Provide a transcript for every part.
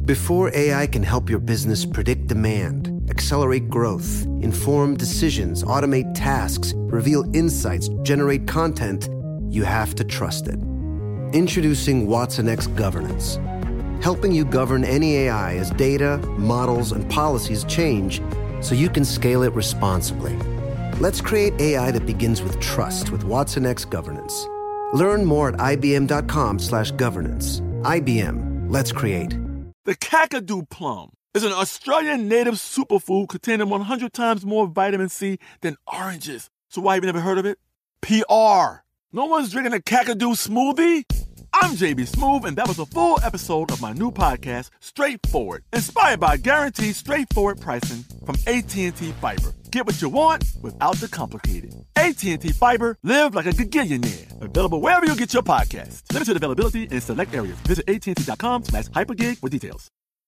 Before AI can help your business predict demand, accelerate growth, inform decisions, automate tasks, reveal insights, generate content, you have to trust it. Introducing Watson X Governance, helping you govern any AI as data, models, and policies change so you can scale it responsibly. Let's create AI that begins with trust with Watson X Governance. Learn more at ibm.com/governance. IBM. Let's create. The Kakadu plum is an Australian native superfood containing 100 times more vitamin C than oranges. So why have you never heard of it? PR. No one's drinking a Kakadu smoothie? I'm JB Smoove, and that was a full episode of my new podcast, Straightforward, inspired by guaranteed straightforward pricing from AT&T Fiber. Get what you want without the complicated. AT&T Fiber, live like a gigillionaire. Available wherever you get your podcasts. Limited availability in select areas. Visit AT&T.com/hypergig for details.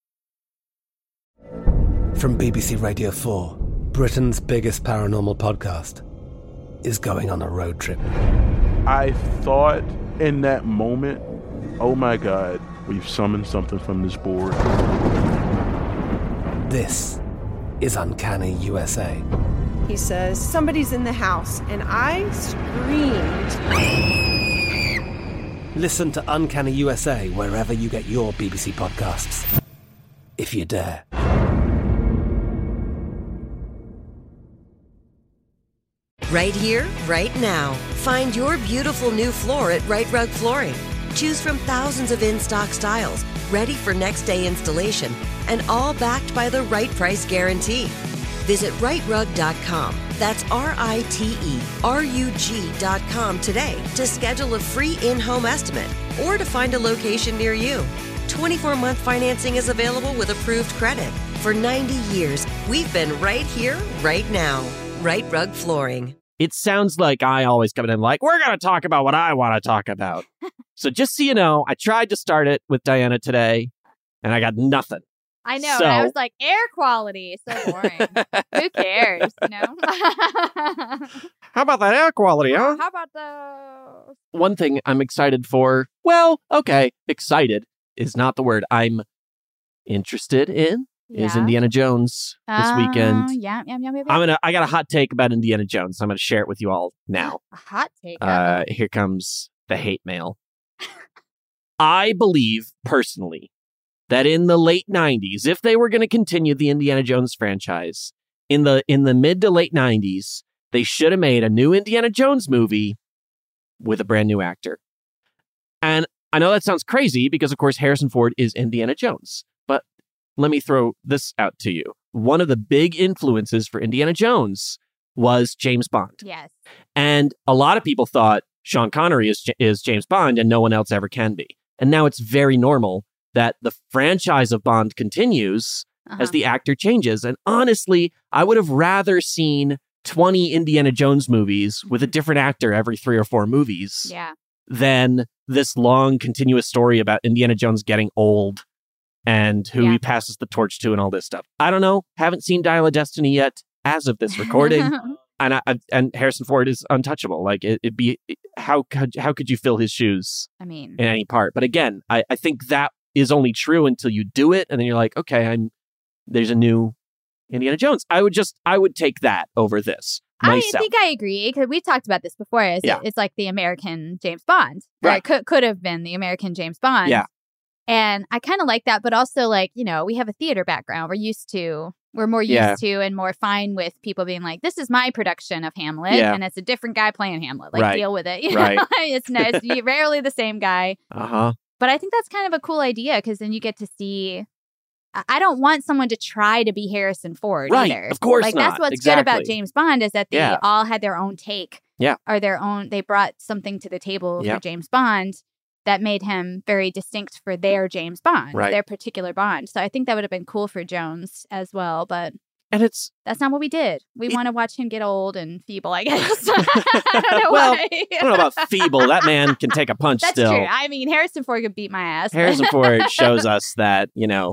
From BBC Radio 4, Britain's biggest paranormal podcast is going on a road trip. I thought in that moment, oh my God, we've summoned something from this board. This is Uncanny USA. He says, somebody's in the house, and I screamed. Listen to Uncanny USA wherever you get your BBC podcasts, if you dare. Right here, right now. Find your beautiful new floor at Rite Rug Flooring. Choose from thousands of in-stock styles, ready for next day installation, and all backed by the right price guarantee. Visit riterug.com. That's RITERUG.com today to schedule a free in-home estimate or to find a location near you. 24-month financing is available with approved credit. For 90 years, we've been right here, right now. Rite Rug Flooring. It sounds like I always come in like, we're going to talk about what I want to talk about. So just so you know, I tried to start it with Diana today, and I got nothing. I know. So, and I was like, air quality. So boring. Who cares, you know? How about that air quality, huh? How about the... One thing I'm excited for, well, okay, excited is not the word I'm interested in. Is Indiana Jones this weekend. Yeah. I got a hot take about Indiana Jones. I'm going to share it with you all now. A hot take. Here comes the hate mail. I believe, personally, that in the late 90s, if they were going to continue the Indiana Jones franchise, in the mid to late 90s, they should have made a new Indiana Jones movie with a brand new actor. And I know that sounds crazy because, of course, Harrison Ford is Indiana Jones. Let me throw this out to you. One of the big influences for Indiana Jones was James Bond. Yes. And a lot of people thought Sean Connery is James Bond and no one else ever can be. And now it's very normal that the franchise of Bond continues as the actor changes. And honestly, I would have rather seen 20 Indiana Jones movies with a different actor every 3 or 4 movies than this long continuous story about Indiana Jones getting old and who he passes the torch to and all this stuff. I don't know. Haven't seen Dial of Destiny yet as of this recording. and Harrison Ford is untouchable. Like how could you fill his shoes in any part? But again, I think that is only true until you do it. And then you're like, okay, there's a new Indiana Jones. I would take that over this. Myself. I think I agree because we talked about this before. It's like the American James Bond. Right. Could have been the American James Bond. Yeah. And I kind of like that, but also like, you know, we have a theater background. We're more used to and more fine with people being like, this is my production of Hamlet and it's a different guy playing Hamlet. Like deal with it. You know? It's rarely the same guy. But I think that's kind of a cool idea because then you get to see, I don't want someone to try to be Harrison Ford either. Of course like not. That's what's good about James Bond is that they all had their own take. Or they brought something to the table for James Bond that made him very distinct for their James Bond, their particular Bond. So I think that would have been cool for Jones as well, but that's not what we did. We want to watch him get old and feeble, I guess. I don't know why. I don't know about feeble. That man can take a punch still. That's true. I mean, Harrison Ford could beat my ass. Harrison Ford shows us that,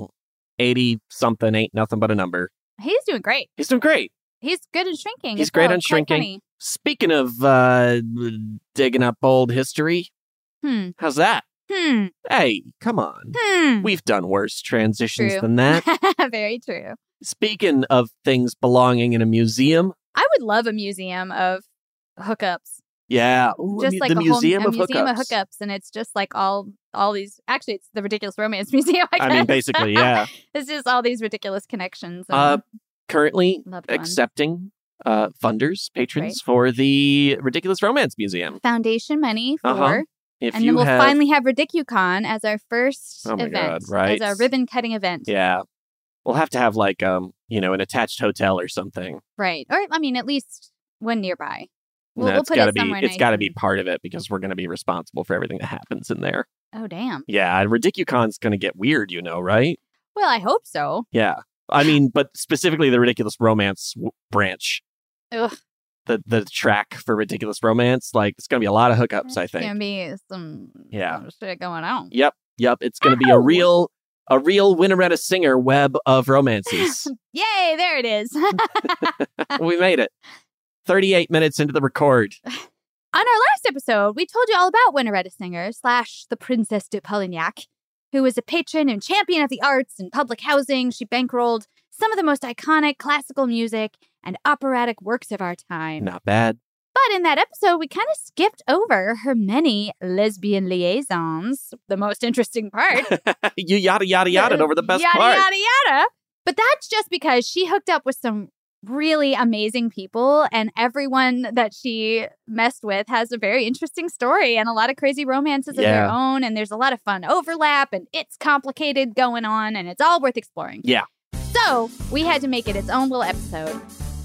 80-something ain't nothing but a number. He's doing great. He's doing great. He's good at shrinking. He's great on shrinking. Speaking of digging up old history, how's that? Hey, come on. We've done worse transitions True. than that. Very true. Speaking of things belonging in a museum. I would love a museum of hookups. Yeah. Ooh, just like the museum of museum of hookups. hookups. And it's just like all these. Actually, it's the Ridiculous Romance Museum, I guess. I mean, basically, yeah. It's just all these ridiculous connections. Currently accepting funders, patrons for the Ridiculous Romance Museum. Foundation money for. If and then we'll finally have Ridicucon as our first event. God, right. As our ribbon cutting event. Yeah. We'll have to have like, an attached hotel or something. Right. Or, I mean, at least one nearby. We'll put it somewhere nice. It's got to be part of it because we're going to be responsible for everything that happens in there. Oh, damn. Yeah. Ridicucon's going to get weird, right? Well, I hope so. Yeah. I mean, but specifically the Ridiculous Romance branch. Ugh. The track for Ridiculous Romance, like, it's going to be a lot of hookups, I think. It's going to be some shit going on. Yep. It's going to be a real Winneretta Singer web of romances. Yay, there it is. We made it. 38 minutes into the record. On our last episode, we told you all about Winneretta Singer / the Princess de Polignac, who was a patron and champion of the arts and public housing. She bankrolled some of the most iconic classical music and operatic works of our time. Not bad. But in that episode, we kind of skipped over her many lesbian liaisons, the most interesting part. You yada over the best part. Yada. But that's just because she hooked up with some really amazing people, and everyone that she messed with has a very interesting story and a lot of crazy romances of their own, and there's a lot of fun overlap, and it's complicated going on, and it's all worth exploring. Yeah. So we had to make it its own little episode.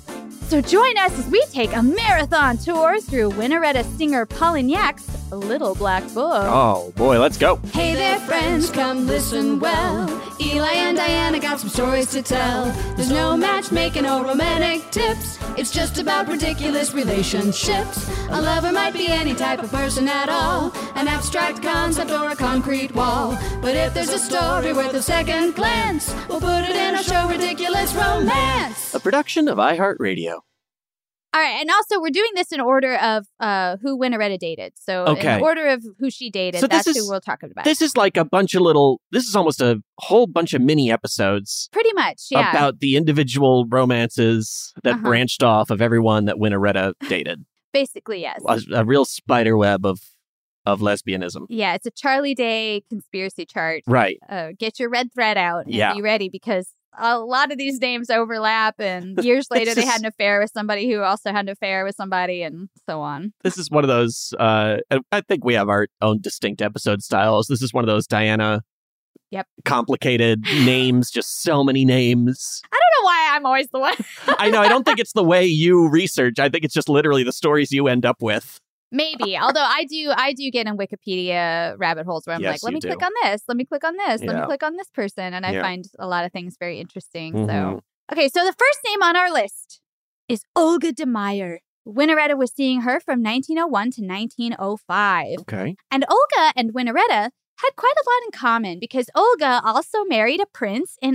So join us as we take a marathon tour through Winneretta Singer Polignac's Little Black Book. Oh, boy, let's go. Hey there, friends, come listen well. Eli and Diana got some stories to tell. There's no matchmaking or romantic tips. It's just about ridiculous relationships. A lover might be any type of person at all, an abstract concept or a concrete wall. But if there's a story worth a second glance, we'll put it in our show, Ridiculous Romance. A production of iHeartRadio. All right, and also we're doing this in order of who Winneretta dated. So in order of who she dated, that's who we'll talk about. This is like this is almost a whole bunch of mini episodes. Pretty much, yeah. About the individual romances that branched off of everyone that Winneretta dated. Basically, yes. A real spider web of lesbianism. Yeah, it's a Charlie Day conspiracy chart. Right. Get your red thread out and be ready, because a lot of these names overlap, and years later they had an affair with somebody who also had an affair with somebody, and so on. This is one of those, I think we have our own distinct episode styles. This is one of those Diana complicated names, just so many names. I don't know why I'm always the one. I know, I don't think it's the way you research. I think it's just literally the stories you end up with. Maybe. Although I do get in Wikipedia rabbit holes where I'm like, let me click on this, let me click on this, let me click on this person. And I find a lot of things very interesting. So, okay, so the first name on our list is Olga de Meyer. Winneretta was seeing her from 1901 to 1905. Okay. And Olga and Winneretta had quite a lot in common, because Olga also married a prince in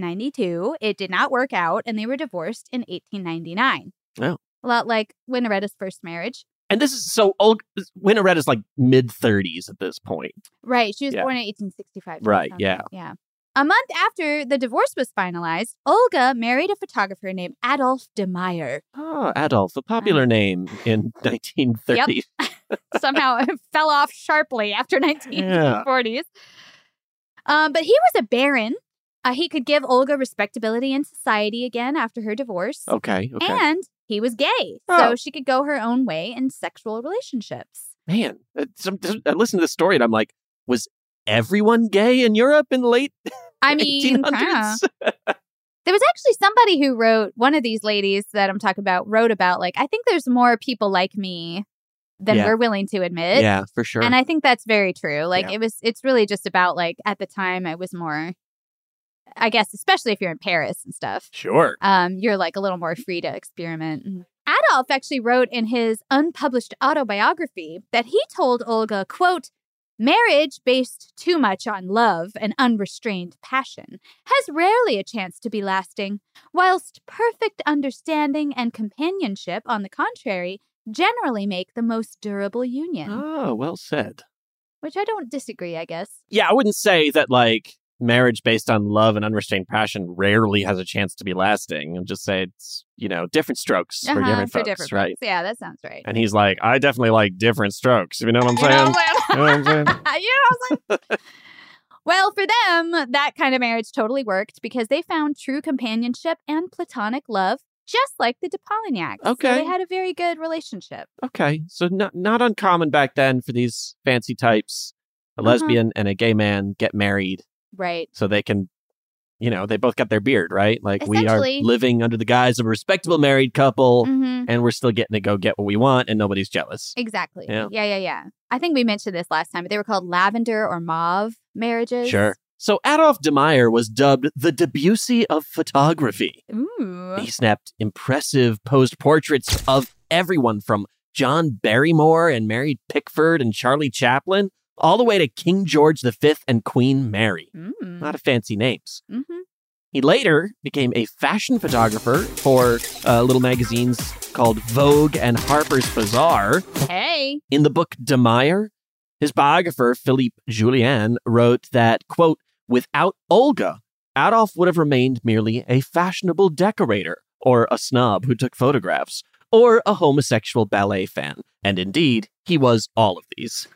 1892. It did not work out, and they were divorced in 1899. Oh. A lot like Winneretta's first marriage. And this is Winneretta's like mid-30s at this point. Right. She was born in 1865. Right. Yeah. Yeah. A month after the divorce was finalized, Olga married a photographer named Adolf de Meyer. Oh, Adolf, a popular name in 1930s. Yep. Somehow it fell off sharply after 1940s. But he was a baron. He could give Olga respectability in society again after her divorce. Okay. And he was gay, so she could go her own way in sexual relationships. Man, I listened to this story and I'm like, was everyone gay in Europe in the late 1800s? There was actually somebody who wrote, one of these ladies that I'm talking about, wrote about, like, I think there's more people like me than we're willing to admit. Yeah, for sure. And I think that's very true. Like, it's really just about, like, at the time, it was more, I guess, especially if you're in Paris and stuff. Sure. You're like a little more free to experiment. Adolf actually wrote in his unpublished autobiography that he told Olga, quote, "Marriage based too much on love and unrestrained passion has rarely a chance to be lasting, whilst perfect understanding and companionship, on the contrary, generally make the most durable union." Oh, well said. Which I don't disagree, I guess. Yeah, I wouldn't say that, like, marriage based on love and unrestrained passion rarely has a chance to be lasting. And just say it's, different strokes for different folks, right? Folks. Yeah, that sounds right. And he's like, I definitely like different strokes. You know what I'm saying? You know what I'm saying? Well, for them, that kind of marriage totally worked because they found true companionship and platonic love, just like the de Polignacs. Okay. So they had a very good relationship. Okay. So not uncommon back then for these fancy types. A lesbian and a gay man get married. Right. So they can, they both got their beard, right? Like, we are living under the guise of a respectable married couple, and we're still getting to go get what we want, and nobody's jealous. Exactly. Yeah. I think we mentioned this last time, but they were called lavender or mauve marriages. Sure. So Adolphe de Meyer was dubbed the Debussy of photography. Ooh. He snapped impressive posed portraits of everyone from John Barrymore and Mary Pickford and Charlie Chaplin, all the way to King George V and Queen Mary. A lot of fancy names. He later became a fashion photographer for little magazines called Vogue and Harper's Bazaar. Hey! In the book De Meyer, his biographer, Philippe Julien, wrote that, quote, without Olga, Adolphe would have remained merely a fashionable decorator, or a snob who took photographs, or a homosexual ballet fan. And indeed, he was all of these.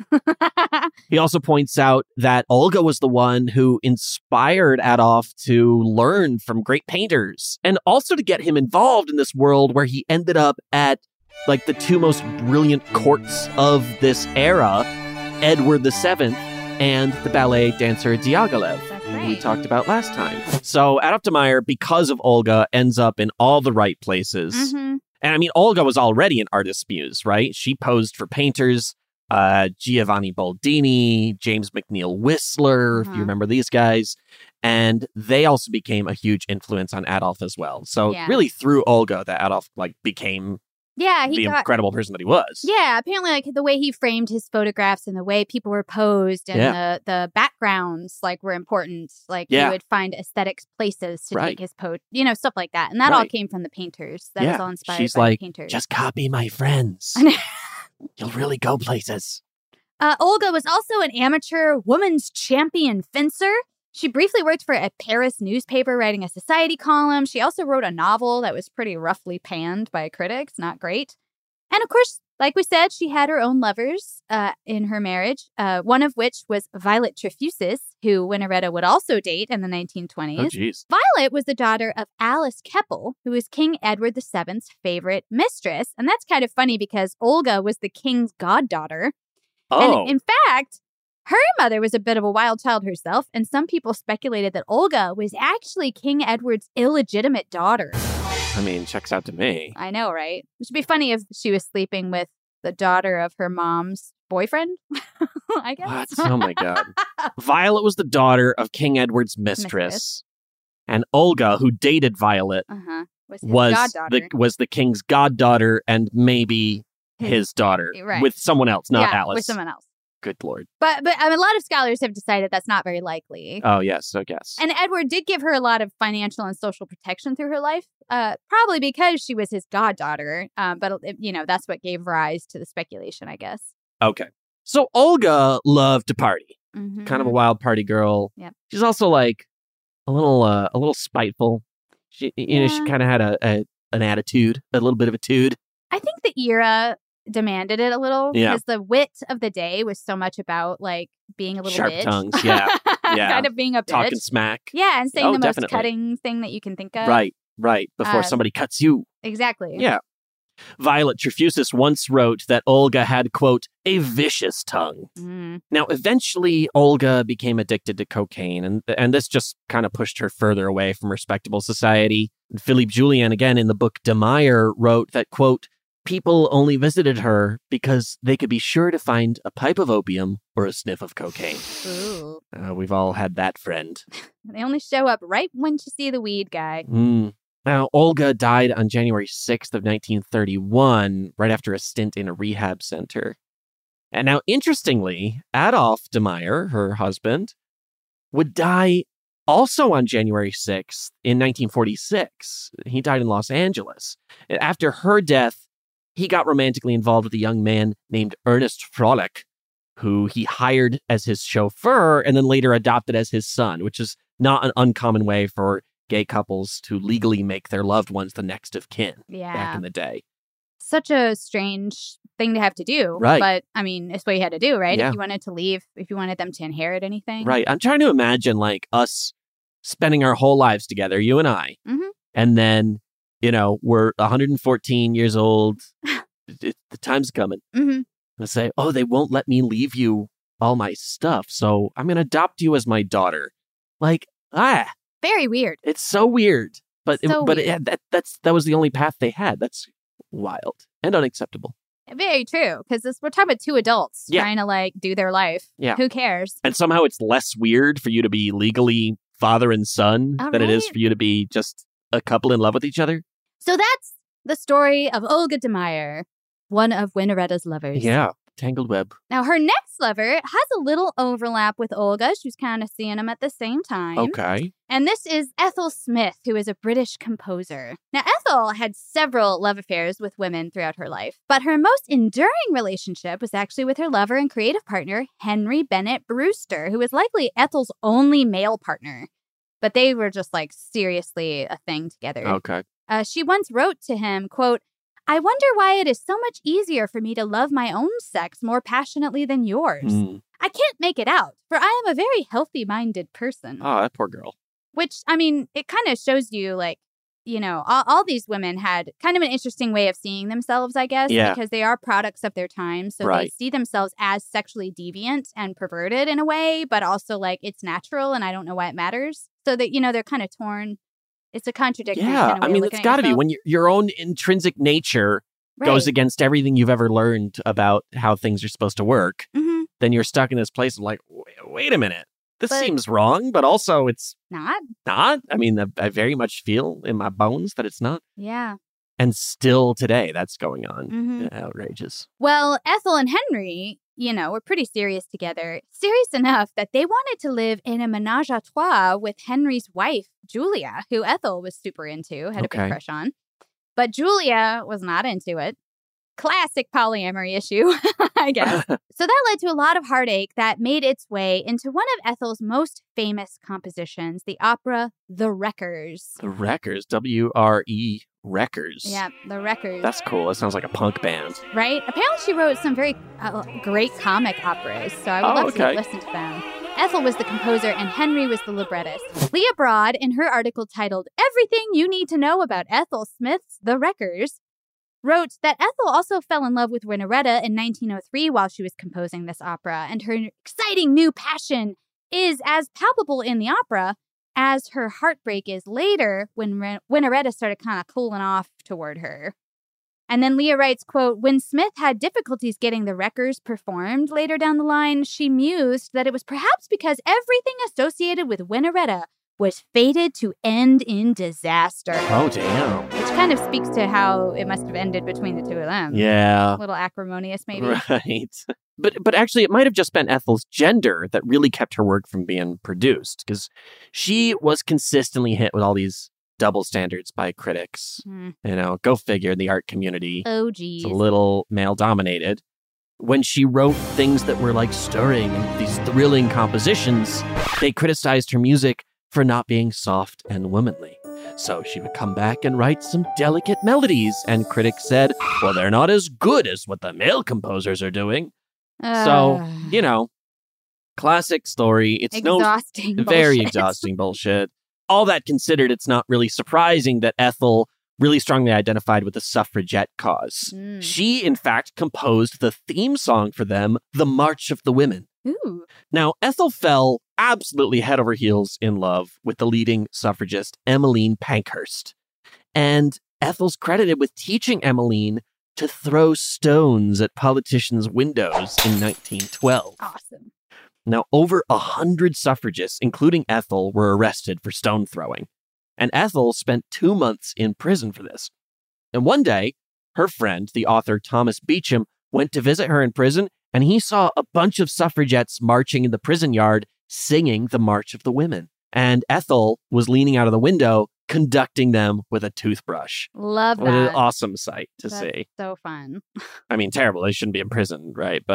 He also points out that Olga was the one who inspired Adolphe to learn from great painters and also to get him involved in this world where he ended up at like the two most brilliant courts of this era, Edward VII and the ballet dancer Diaghilev, who we talked about last time. So Adolphe de Meyer, because of Olga, ends up in all the right places. And I mean, Olga was already an artist's muse, right? She posed for painters, Giovanni Boldini, James McNeill Whistler, if you remember these guys. And they also became a huge influence on Adolphe as well. So really through Olga that Adolphe became the incredible person that he was. Yeah, apparently like the way he framed his photographs and the way people were posed and the backgrounds were important. He would find aesthetic places to take his pose, stuff like that. And that all came from the painters. That was all inspired by the painters. Just copy my friends. You'll really go places. Olga was also an amateur women's champion fencer. She briefly worked for a Paris newspaper writing a society column. She also wrote a novel that was pretty roughly panned by critics. Not great. And of course, like we said, she had her own lovers in her marriage, one of which was Violet Trefusis, who Winnaretta would also date in the 1920s. Oh, geez. Violet was the daughter of Alice Keppel, who was King Edward VII's favorite mistress. And that's kind of funny because Olga was the king's goddaughter. Oh. And in fact, her mother was a bit of a wild child herself, and some people speculated that Olga was actually King Edward's illegitimate daughter. I mean, checks out to me. I know, right? It would be funny if she was sleeping with the daughter of her mom's boyfriend, I guess. What? Oh, my God. Violet was the daughter of King Edward's mistress. And Olga, who dated Violet, was the king's goddaughter and maybe his daughter. Right. With someone else, not Alice. With someone else. Good Lord. But I mean, a lot of scholars have decided that's not very likely. Oh, yes, I guess. And Edward did give her a lot of financial and social protection through her life, probably because she was his goddaughter. But, that's what gave rise to the speculation, I guess. Okay. So Olga loved to party. Kind of a wild party girl. Yep. She's also a little spiteful. She, she kind of had an attitude, a little bit of a tude. I think the era demanded it a little because the wit of the day was so much about being a little sharp bitch. Tongues, yeah. Kind of being a bitch. Talking smack. Yeah, and saying the most cutting thing that you can think of. Right. Before somebody cuts you. Exactly. Yeah. Violet Trefusis once wrote that Olga had, quote, a vicious tongue. Now, eventually, Olga became addicted to cocaine, and this just kind of pushed her further away from respectable society. And Philippe Julien, again, in the book De Meyer, wrote that, quote, people only visited her because they could be sure to find a pipe of opium or a sniff of cocaine. Ooh. We've all had that friend. They only show up right when you see the weed guy. Now, Olga died on January 6th of 1931, right after a stint in a rehab center. And now, interestingly, Adolphe de Meyer, her husband, would die also on January 6th in 1946. He died in Los Angeles. After her death, he got romantically involved with a young man named Ernest Frolic, who he hired as his chauffeur and then later adopted as his son, which is not an uncommon way for gay couples to legally make their loved ones the next of kin back in the day. Such a strange thing to have to do. Right. But, I mean, it's what you had to do, right? Yeah. If you wanted to leave, if you wanted them to inherit anything. Right. I'm trying to imagine, like, us spending our whole lives together, you and I, and then, you know, we're 114 years old. The time's coming. And say, oh, they won't let me leave you all my stuff, so I'm going to adopt you as my daughter. Like, very weird. It's so weird. But weird. That was the only path they had. That's wild and unacceptable. Very true, because we're talking about two adults trying to, like, do their life. Yeah. Who cares? And somehow it's less weird for you to be legally father and son than it is for you to be just a couple in love with each other. So that's the story of Olga de Meyer, one of Winnareta's lovers. Yeah, tangled web. Now, her next lover has a little overlap with Olga. She was kind of seeing him at the same time. Okay. And this is Ethel Smith, who is a British composer. Now, Ethel had several love affairs with women throughout her life, but her most enduring relationship was actually with her lover and creative partner, Henry Bennett Brewster, who was likely Ethel's only male partner. But they were just, like, seriously a thing together. Okay. She once wrote to him, quote, I wonder why it is so much easier for me to love my own sex more passionately than yours. I can't make it out, for I am a very healthy-minded person. Oh, that poor girl. Which, I mean, it kind of shows you, like, you know, all these women had kind of an interesting way of seeing themselves, I guess, because they are products of their time. So they see themselves as sexually deviant and perverted in a way, but also, like, it's natural and I don't know why it matters. So that, you know, they're kind of torn. It's a contradictory kind of way I mean, of it's got to be when your own intrinsic nature goes against everything you've ever learned about how things are supposed to work. Then you're stuck in this place of like, wait a minute, this seems wrong, but also it's not. I mean, I very much feel in my bones that it's not. Yeah. And still today, that's going on. Outrageous. Well, Ethel and Henry, you know, were pretty serious together. Serious enough that they wanted to live in a menage a trois with Henry's wife, Julia, who Ethel was super into, had a big crush on. But Julia was not into it. Classic polyamory issue, I guess. So that led to a lot of heartache that made its way into one of Ethel's most famous compositions, the opera The Wreckers. The Wreckers, W-R-E Wreckers. Yeah, The Wreckers. That's cool. It sounds like a punk band. Right? Apparently she wrote some very great comic operas, so I would love to listen to them. Ethel was the composer and Henry was the librettist. Leah Broad, in her article titled Everything You Need to Know About Ethel Smith's The Wreckers, wrote that Ethel also fell in love with Winnareta in 1903 while she was composing this opera, and her exciting new passion is as palpable in the opera as her heartbreak is later when Winnareta started kind of cooling off toward her. And then Leah writes, quote, when Smith had difficulties getting the Wreckers performed later down the line, she mused that it was perhaps because everything associated with Winnareta was fated to end in disaster. Oh, damn. Which kind of speaks to how it must have ended between the two of them. Yeah. A little acrimonious, maybe. Right. But actually, it might have just been Ethel's gender that really kept her work from being produced, because she was consistently hit with all these double standards by critics. You know, go figure, the art community. Oh, geez. It's a little male-dominated. When she wrote things that were, like, stirring and these thrilling compositions, they criticized her music for not being soft and womanly. So she would come back and write some delicate melodies, and critics said, well, they're not as good as what the male composers are doing. So, you know, classic story. It's exhausting very exhausting bullshit. All that considered, it's not really surprising that Ethel really strongly identified with the suffragette cause. She, in fact, composed the theme song for them, The March of the Women. Ooh. Now, Ethel fell absolutely head over heels in love with the leading suffragist, Emmeline Pankhurst. And Ethel's credited with teaching Emmeline to throw stones at politicians' windows in 1912. Awesome. Now, over 100 suffragists, including Ethel, were arrested for stone throwing. And Ethel spent 2 months in prison for this. And one day, her friend, the author Thomas Beecham, went to visit her in prison, and he saw a bunch of suffragettes marching in the prison yard singing the March of the Women. And Ethel was leaning out of the window, conducting them with a toothbrush. Love that. What an awesome sight to That's see. So fun. I mean, terrible. They shouldn't be in prison, right? But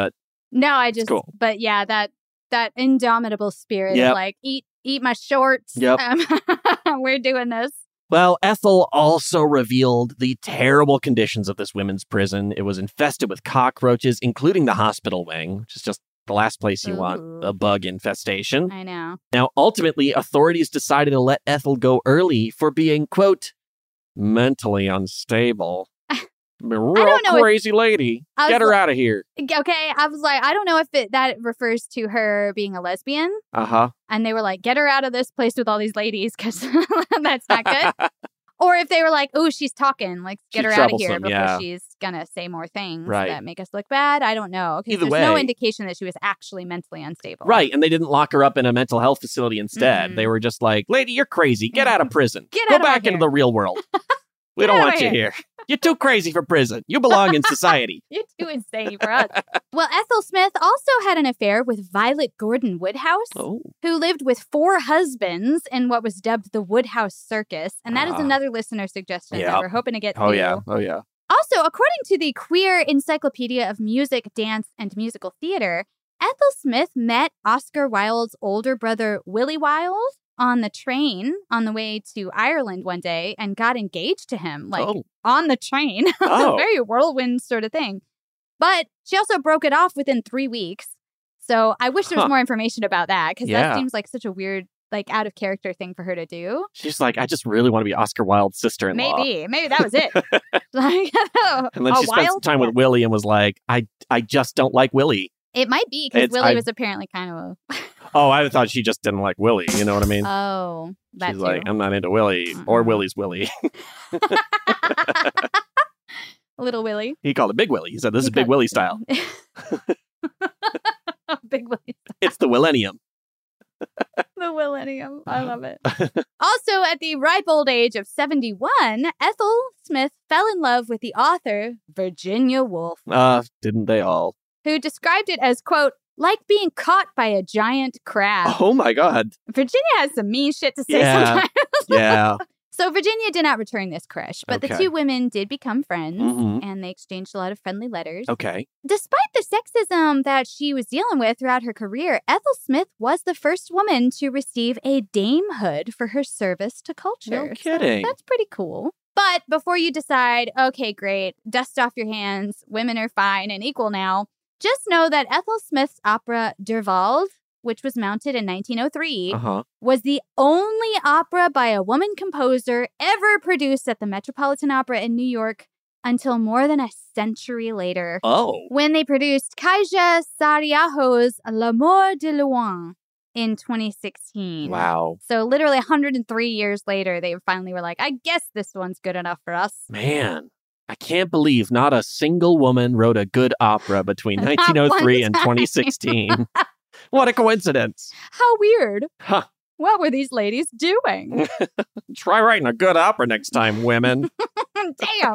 No, I just, cool. But yeah, that indomitable spirit of like, eat my shorts. Yep. We're doing this. Well, Ethel also revealed the terrible conditions of this women's prison. It was infested with cockroaches, including the hospital wing, which is just the last place you want a bug infestation. I know. Now, ultimately, authorities decided to let Ethel go early for being, quote, mentally unstable. Real crazy lady. Get her out of here. Okay, I was like, I don't know if that refers to her being a lesbian. Uh-huh. And they were like, get her out of this place with all these ladies because that's not good. Or if they were like, oh, she's talking, like, get her out of here before she's going to say more things that make us look bad. I don't know. Because there's no indication that she was actually mentally unstable. Right. And they didn't lock her up in a mental health facility instead. They were just like, lady, you're crazy. Get out of prison. Go back into the real world. We don't want you here. You're too crazy for prison. You belong in society. You're too insane for us. Well, Ethel Smith also had an affair with Violet Gordon Woodhouse, who lived with 4 husbands in what was dubbed the Woodhouse Circus. And that is another listener suggestion that we're hoping to get to. Oh, yeah. Also, according to the Queer Encyclopedia of Music, Dance, and Musical Theater, Ethel Smith met Oscar Wilde's older brother, Willie Wilde, on the train on the way to Ireland one day and got engaged to him, on the train. Very whirlwind sort of thing. But she also broke it off within 3 weeks. So I wish there was more information about that because that seems like such a weird, like, out of character thing for her to do. She's like, I just really want to be Oscar Wilde's sister-in-law. Maybe that was it. And then she spent some time with Willie and was like, I just don't like Willie. It might be because Willie was apparently kind of a... Oh, I thought she just didn't like Willie. You know what I mean? Oh, that's She's like, I'm not into Willie or Willie's Willie. Little Willie. He called it Big Willie. He said, this is Big Willie style. Big Willie. It's the Willennium. The Millennium. I love it. Also, at the ripe old age of 71, Ethel Smith fell in love with the author Virginia Woolf. Didn't they all? Who described it as, quote, like being caught by a giant crab. Oh, my God. Virginia has some mean shit to say sometimes. Yeah. So Virginia did not return this crush, but the two women did become friends, and they exchanged a lot of friendly letters. Okay. Despite the sexism that she was dealing with throughout her career, Ethel Smith was the first woman to receive a damehood for her service to culture. No kidding. So that's pretty cool. But before you decide, okay, great, dust off your hands, women are fine and equal now, just know that Ethel Smith's opera Der Wald, which was mounted in 1903, was the only opera by a woman composer ever produced at the Metropolitan Opera in New York until more than a century later. Oh. When they produced Kaija Saariaho's L'Amour de Loin in 2016. Wow. So literally 103 years later, they finally were like, I guess this one's good enough for us. Man. I can't believe not a single woman wrote a good opera between 1903 and 2016. What a coincidence. How weird. Huh. What were these ladies doing? Try writing a good opera next time, women. Damn.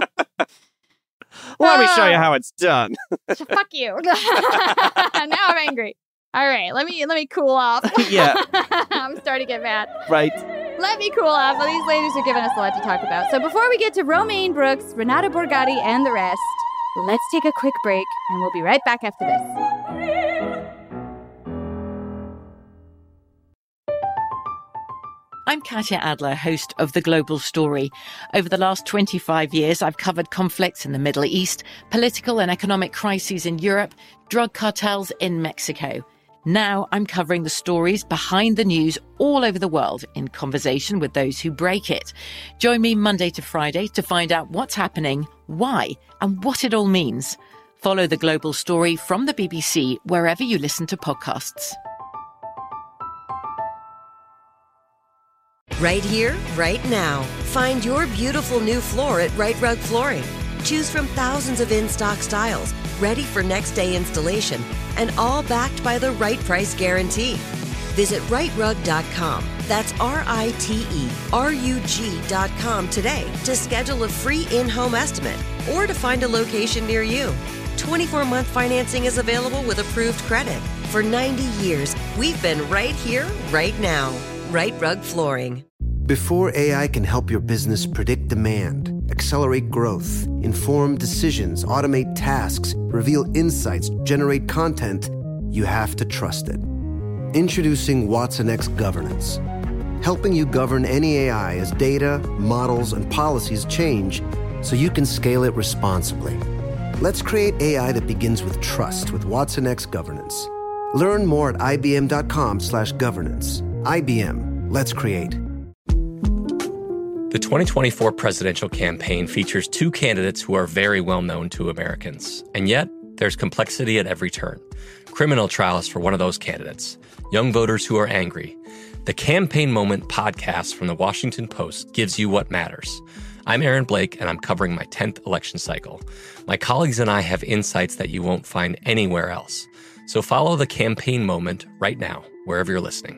Let me show you how it's done. Fuck you. Now I'm angry. All right, let me cool off. Yeah. I'm starting to get mad. Right. Let me cool off. Well, these ladies are giving us a lot to talk about. So before we get to Romaine Brooks, Renata Borgatti, and the rest, let's take a quick break, and we'll be right back after this. I'm Katya Adler, host of The Global Story. Over the last 25 years, I've covered conflicts in the Middle East, political and economic crises in Europe, drug cartels in Mexico. Now I'm covering the stories behind the news all over the world in conversation with those who break it. Join me Monday to Friday to find out what's happening, why, and what it all means. Follow The Global Story from the BBC wherever you listen to podcasts. Right here, right now. Find your beautiful new floor at Right Rug Flooring. Choose from thousands of in-stock styles, ready for next day installation, and all backed by the right price guarantee. Visit rightrug.com. That's RITERUG.com today to schedule a free in-home estimate or to find a location near you. 24-month financing is available with approved credit. For 90 years, we've been right here, right now. Right Rug Flooring. Before AI can help your business predict demand, accelerate growth, inform decisions, automate tasks, reveal insights, generate content, you have to trust it. Introducing Watson X Governance, helping you govern any AI as data, models, and policies change so you can scale it responsibly. Let's create AI that begins with trust with Watson X Governance. Learn more at ibm.com/governance. IBM, let's create. The 2024 presidential campaign features two candidates who are very well known to Americans. And yet, there's complexity at every turn. Criminal trials for one of those candidates. Young voters who are angry. The Campaign Moment podcast from the Washington Post gives you what matters. I'm Aaron Blake, and I'm covering my 10th election cycle. My colleagues and I have insights that you won't find anywhere else. So follow The Campaign Moment right now, wherever you're listening.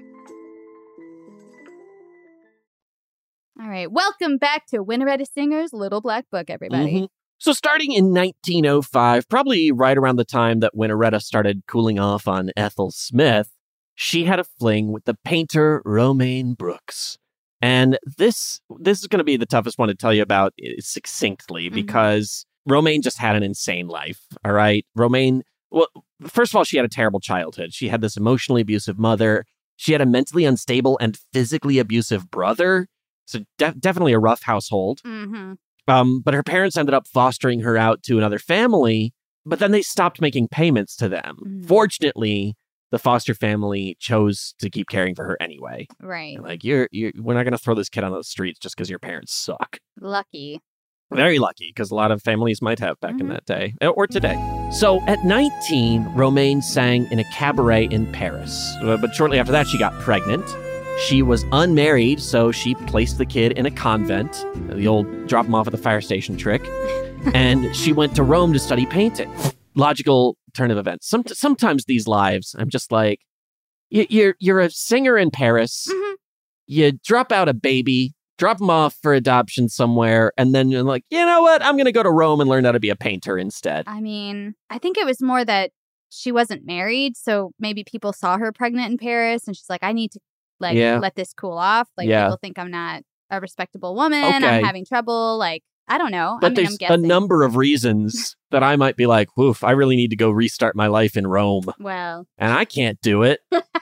All right. Welcome back to Winneretta Singer's Little Black Book, everybody. Mm-hmm. So starting in 1905, probably right around the time that Winneretta started cooling off on Ethel Smith, she had a fling with the painter Romaine Brooks. And this is going to be the toughest one to tell you about succinctly because Romaine just had an insane life, all right? Romaine, well, first of all, she had a terrible childhood. She had this emotionally abusive mother. She had a mentally unstable and physically abusive brother. So definitely a rough household. Mm-hmm. But her parents ended up fostering her out to another family, but then they stopped making payments to them. Mm-hmm. Fortunately, the foster family chose to keep caring for her anyway. Right. Like, we're not going to throw this kid on the streets just because your parents suck. Lucky. Very lucky, because a lot of families might have back in that day, or today. So at 19, Romaine sang in a cabaret in Paris. But shortly after that, she got pregnant. She was unmarried, so she placed the kid in a convent, the old drop him off at the fire station trick. And she went to Rome to study painting. Logical turn of events. Sometimes these lives, I'm just like, you're a singer in Paris. Mm-hmm. You drop out a baby, drop him off for adoption somewhere, and then you're like, you know what? I'm going to go to Rome and learn how to be a painter instead. I mean, I think it was more that she wasn't married, so maybe people saw her pregnant in Paris, and she's like, I need to let this cool off. People think I'm not a respectable woman. Okay. I'm having trouble. I don't know. But there's a number of reasons that I might be like, oof, I really need to go restart my life in Rome. Well. And I can't do it.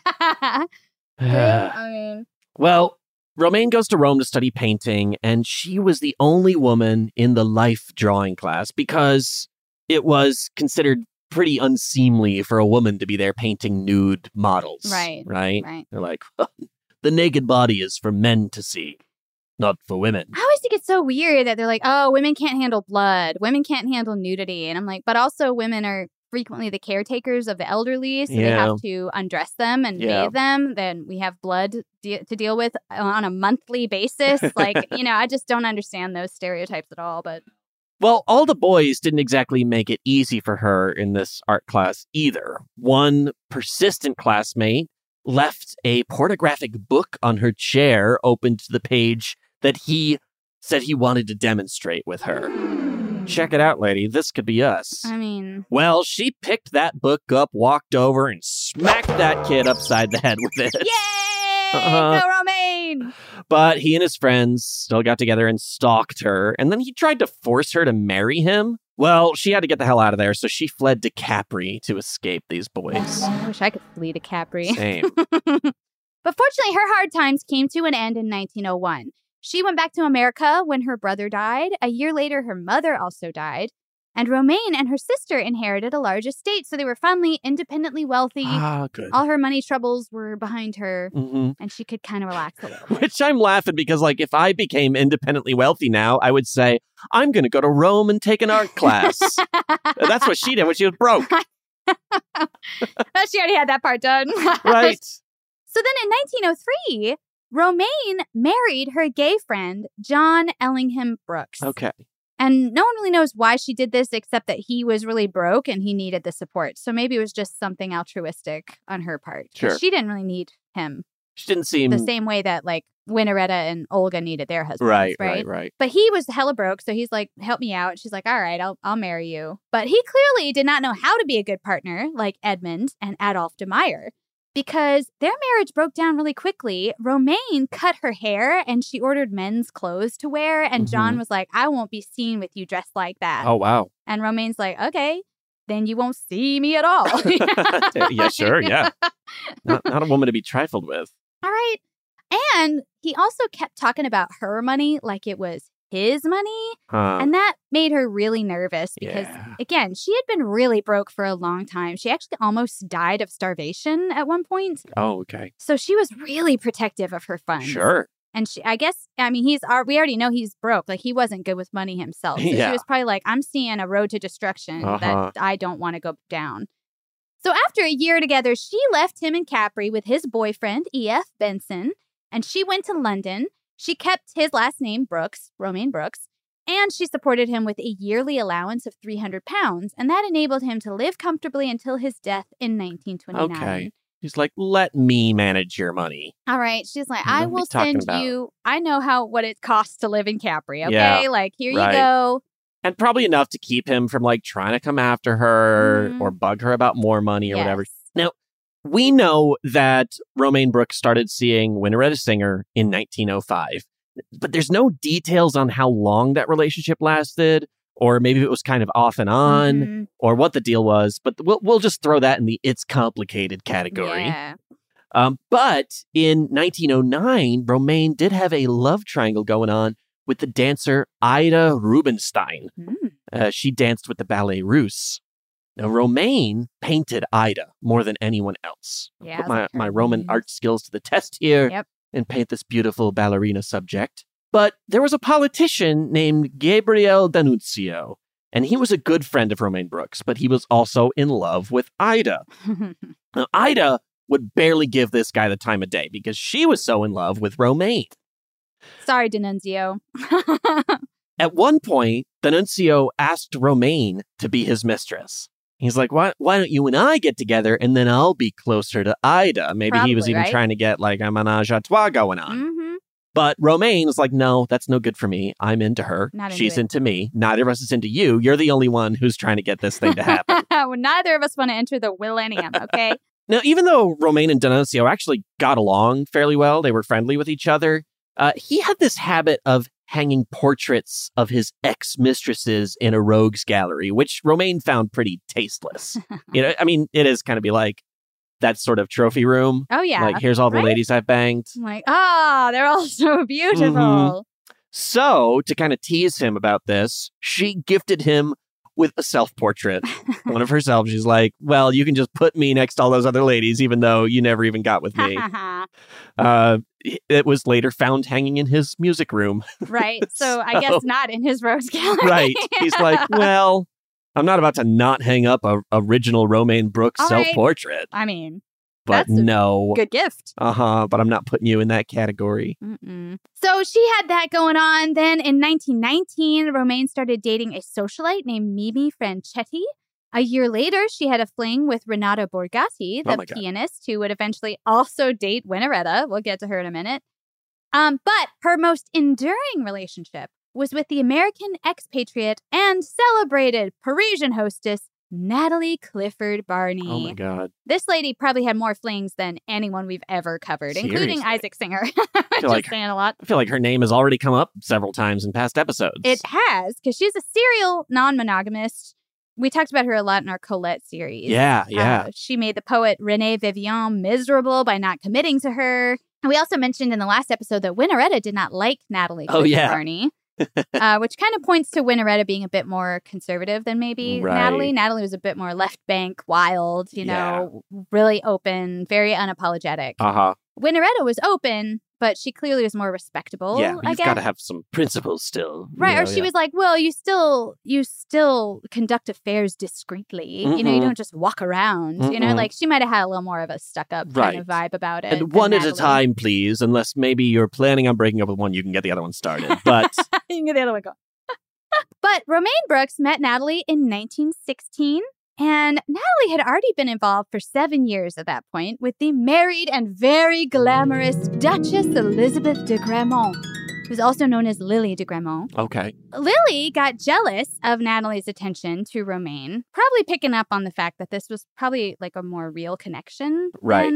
Well, Romaine goes to Rome to study painting, and she was the only woman in the life drawing class because it was considered pretty unseemly for a woman to be there painting nude models. Right. They're like, the naked body is for men to see, not for women. I always think it's so weird that they're like, oh, women can't handle blood. Women can't handle nudity. And I'm like, but also women are frequently the caretakers of the elderly, so they have to undress them and bathe them. Then we have blood to deal with on a monthly basis. I just don't understand those stereotypes at all, but... Well, all the boys didn't exactly make it easy for her in this art class either. One persistent classmate left a pornographic book on her chair open to the page that he said he wanted to demonstrate with her. Check it out, lady. This could be us. I mean... Well, she picked that book up, walked over, and smacked that kid upside the head with it. Yay! Go Romaine! But he and his friends still got together and stalked her, and then he tried to force her to marry him. Well, she had to get the hell out of there, so she fled to Capri to escape these boys. I wish I could flee to Capri. Same. But fortunately, her hard times came to an end in 1901. She went back to America when her brother died. A year later, her mother also died. And Romaine and her sister inherited a large estate, so they were finally independently wealthy. Ah, good. All her money troubles were behind her, mm-hmm. and she could kind of relax a little bit. Which I'm laughing because, if I became independently wealthy now, I would say, I'm going to go to Rome and take an art class. That's what she did when she was broke. She already had that part done. Right. So then in 1903, Romaine married her gay friend, John Ellingham Brooks. Okay. And no one really knows why she did this except that he was really broke and he needed the support. So maybe it was just something altruistic on her part. Sure. She didn't really need him. She didn't seem... the same way that Winneretta and Olga needed their husbands, right. But he was hella broke, so he's like, help me out. She's like, all right, I'll marry you. But he clearly did not know how to be a good partner like Edmund and Adolphe de Meyer. because their marriage broke down really quickly. Romaine cut her hair and she ordered men's clothes to wear. And John was like, I won't be seen with you dressed like that. Oh, wow. And Romaine's like, okay, then you won't see me at all. Yeah, sure. Yeah. Not a woman to be trifled with. All right. And he also kept talking about her money like it was his money. And that made her really nervous because, again, she had been really broke for a long time. She actually almost died of starvation at one point. Oh, okay. So she was really protective of her funds. Sure. And we already know he's broke. Like, he wasn't good with money himself. So she was probably like, I'm seeing a road to destruction that I don't want to go down. So after a year together, she left him in Capri with his boyfriend, E.F. Benson, and she went to London. She kept his last name, Brooks, Romaine Brooks, and she supported him with a yearly allowance of £300, and that enabled him to live comfortably until his death in 1929. Okay. He's like, let me manage your money. All right. She's like, I will send you, I know what it costs to live in Capri, okay? Like, here you go. And probably enough to keep him from, like, trying to come after her or bug her about more money or whatever. Now, we know that Romaine Brooks started seeing Winnaretta Singer in 1905, but there's no details on how long that relationship lasted, or maybe it was kind of off and on, or what the deal was. But we'll just throw that in the it's complicated category. Yeah. But in 1909, Romaine did have a love triangle going on with the dancer Ida Rubinstein. She danced with the Ballet Russe. Now, Romaine painted Ida more than anyone else. Yeah, Put my Roman art skills to the test here and paint this beautiful ballerina subject. But there was a politician named Gabriele D'Annunzio, and he was a good friend of Romaine Brooks, but he was also in love with Ida. Now, Ida would barely give this guy the time of day because she was so in love with Romaine. Sorry, D'Annunzio. At one point, D'Annunzio asked Romaine to be his mistress. He's like, why don't you and I get together and then I'll be closer to Ida? Maybe he was even trying to get like a menage a trois going on. But Romaine was like, no, that's no good for me. I'm into her. She's into me. Neither of us is into you. You're the only one who's trying to get this thing to happen. Well, neither of us want to enter the millennium, okay? Now, even though Romaine and D'Annunzio actually got along fairly well, they were friendly with each other, he had this habit of hanging portraits of his ex-mistresses in a rogues gallery, which Romaine found pretty tasteless. It is kind of be like that sort of trophy room. Oh, yeah. Like, here's all the ladies I've banged. I'm like, they're all so beautiful. So, to kind of tease him about this, she gifted him with a self-portrait, one of herself. She's like, well, you can just put me next to all those other ladies, even though you never even got with me. It was later found hanging in his music room. Right. So I guess not in his rose gallery. Right. He's like, well, I'm not about to not hang up a original Romaine Brooks self-portrait. I mean, but that's a good gift. But I'm not putting you in that category. So she had that going on. Then in 1919, Romaine started dating a socialite named Mimi Franchetti. A year later, she had a fling with Renato Borgatti, the pianist who would eventually also date Winnaretta. We'll get to her in a minute. But her most enduring relationship was with the American expatriate and celebrated Parisian hostess, Natalie Clifford Barney. Oh, my God. This lady probably had more flings than anyone we've ever covered, including Isaac Singer. Just saying a lot. I feel like her name has already come up several times in past episodes. It has, because she's a serial non-monogamist. We talked about her a lot in our Colette series. Yeah. She made the poet Renée Vivien miserable by not committing to her. And we also mentioned in the last episode that Winnaretta did not like Natalie Clifford Barney. Which kind of points to Winnaretta being a bit more conservative than maybe Natalie. Natalie was a bit more left bank, wild, really open, very unapologetic. Winnaretta was open, but she clearly was more respectable. Yeah, but you've got to have some principles still. Right, or she was like, well, you still conduct affairs discreetly. You don't just walk around. Like she might have had a little more of a stuck-up kind of vibe about it. And one at a time, please, unless maybe you're planning on breaking up with one, you can get the other one started. But you can get the other one going. But Romaine Brooks met Natalie in 1916. And Natalie had already been involved for 7 years at that point with the married and very glamorous Duchess Elizabeth de Gramont. who's also known as Lily de Gramont. Okay. Lily got jealous of Natalie's attention to Romain, probably picking up on the fact that this was probably like a more real connection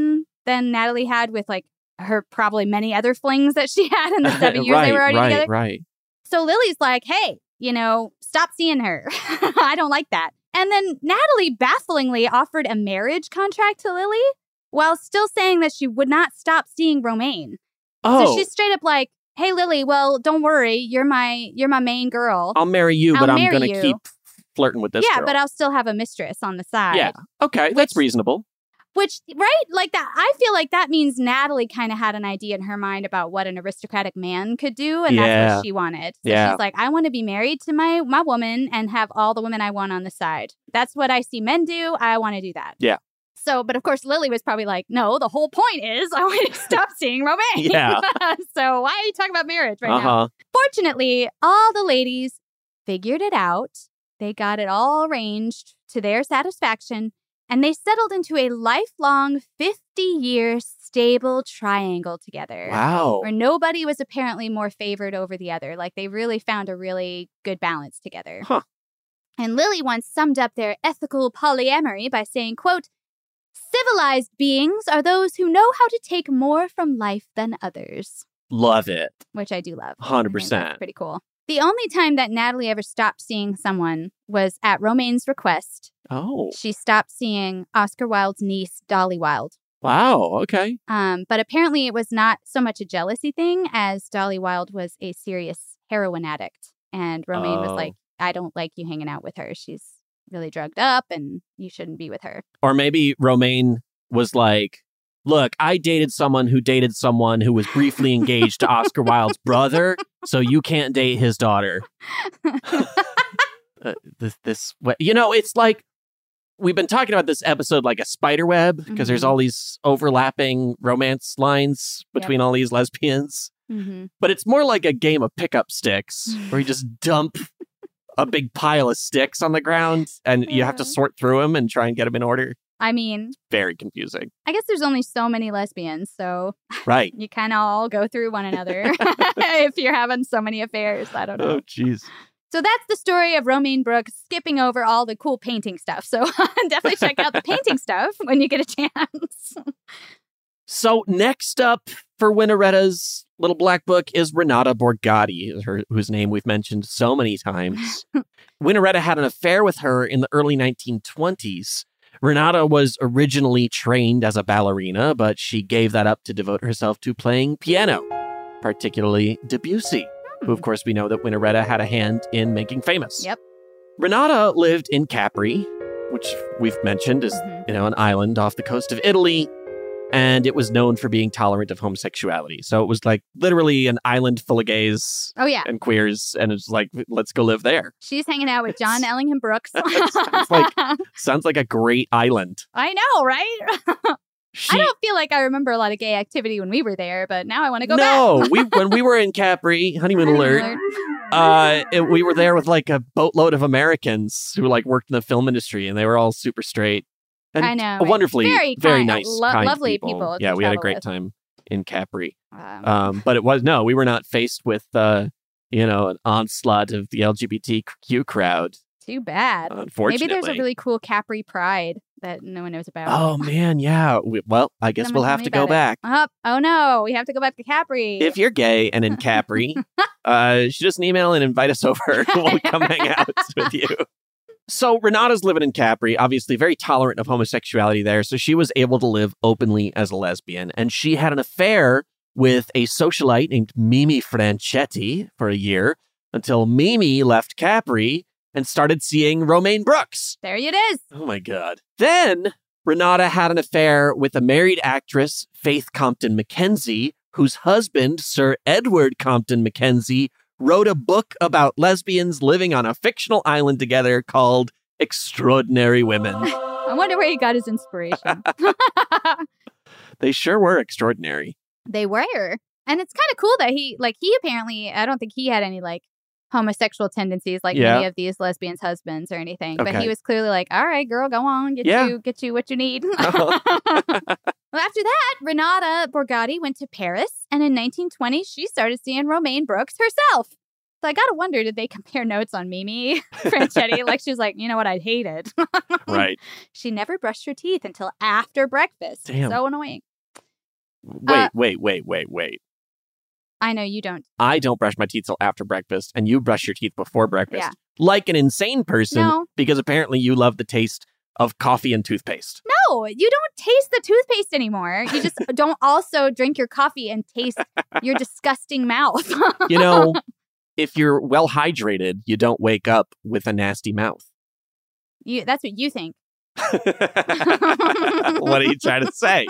than Natalie had with like her probably many other flings that she had in the 7 years they were already together. Right. So Lily's like, hey, stop seeing her. I don't like that. And then Natalie bafflingly offered a marriage contract to Lily while still saying that she would not stop seeing Romain. Oh. So she's straight up like, hey, Lily, well, don't worry. You're my main girl. I'll marry you, but I'm going to keep flirting with this girl. Yeah, but I'll still have a mistress on the side. Yeah. Okay, that's reasonable. Which, right? Like that, I feel like that means Natalie kind of had an idea in her mind about what an aristocratic man could do, and that's what she wanted. So she's like, I want to be married to my woman and have all the women I want on the side. That's what I see men do. I want to do that. Yeah. So, but of course, Lily was probably like, no, the whole point is I want to stop seeing Romain. Yeah. So why are you talking about marriage right now? Fortunately, all the ladies figured it out. They got it all arranged to their satisfaction. And they settled into a lifelong 50-year stable triangle together. Wow. Where nobody was apparently more favored over the other. Like they really found a really good balance together. Huh. And Lily once summed up their ethical polyamory by saying, quote, civilized beings are those who know how to take more from life than others. Love it. Which I do love. 100%. That's pretty cool. The only time that Natalie ever stopped seeing someone was at Romain's request. Oh. She stopped seeing Oscar Wilde's niece, Dolly Wilde. Wow, okay. But apparently it was not so much a jealousy thing as Dolly Wilde was a serious heroin addict. And Romain was like, I don't like you hanging out with her. She's really drugged up and you shouldn't be with her. Or maybe Romain was like, look, I dated someone who was briefly engaged to Oscar Wilde's brother, so you can't date his daughter. It's like we've been talking about this episode like a spider web because there's all these overlapping romance lines between all these lesbians. Mm-hmm. But it's more like a game of pickup sticks where you just dump a big pile of sticks on the ground and you have to sort through them and try and get them in order. I mean, very confusing. I guess there's only so many lesbians, so right. You kind of all go through one another if you're having so many affairs. I don't know. Oh, jeez. So that's the story of Romain Brooks skipping over all the cool painting stuff. So definitely check out the painting stuff when you get a chance. So next up for Winneretta's Little Black Book is Renata Borgatti, whose name we've mentioned so many times. Winneretta had an affair with her in the early 1920s. Renata was originally trained as a ballerina, but she gave that up to devote herself to playing piano, particularly Debussy, who, of course, we know that Winneretta had a hand in making famous. Yep. Renata lived in Capri, which we've mentioned is, an island off the coast of Italy, and it was known for being tolerant of homosexuality. So it was like literally an island full of gays and queers, and it's like, let's go live there. She's hanging out with John Ellingham Brooks. Sounds like a great island. I know, right? I don't feel like I remember a lot of gay activity when we were there, but now I want to go back. No, when we were in Capri, honeymoon alert, we were there with like a boatload of Americans who like worked in the film industry, and they were all super straight. And I know. Wonderfully, very nice, kind lovely people. Yeah, we had a great time in Capri. Wow. But we were not faced with, an onslaught of the LGBTQ crowd. Too bad. Unfortunately. Maybe there's a really cool Capri Pride that no one knows about. Oh, man, yeah. I guess we'll have to go back. Oh, no. We have to go back to Capri. If you're gay and in Capri, shoot us an email and invite us over. We'll come hang out with you. So Renata's living in Capri, obviously very tolerant of homosexuality there, so she was able to live openly as a lesbian. And she had an affair with a socialite named Mimi Franchetti for a year until Mimi left Capri and started seeing Romain Brooks. There it is. Oh, my God. Then Renata had an affair with a married actress, Faith Compton Mackenzie, whose husband, Sir Edward Compton Mackenzie, wrote a book about lesbians living on a fictional island together called Extraordinary Women. I wonder where he got his inspiration. They sure were extraordinary. They were. And it's kind of cool that he apparently, I don't think he had any homosexual tendencies like many of these lesbians' husbands or anything. But he was clearly like, all right, girl, go on, get you what you need. Well, after that, Renata Borgatti went to Paris, and in 1920, she started seeing Romaine Brooks herself. So I gotta wonder, did they compare notes on Mimi Franchetti? Like, she was like, you know what, I hated. Right. She never brushed her teeth until after breakfast. Damn. So annoying. Wait. I know you don't. I don't brush my teeth till after breakfast, and you brush your teeth before breakfast. Yeah. Like an insane person, no. Because apparently you love the taste of coffee and toothpaste. No, you don't taste the toothpaste anymore. You just don't also drink your coffee and taste your disgusting mouth. You know, if you're well hydrated, you don't wake up with a nasty mouth. That's what you think. What are you trying to say?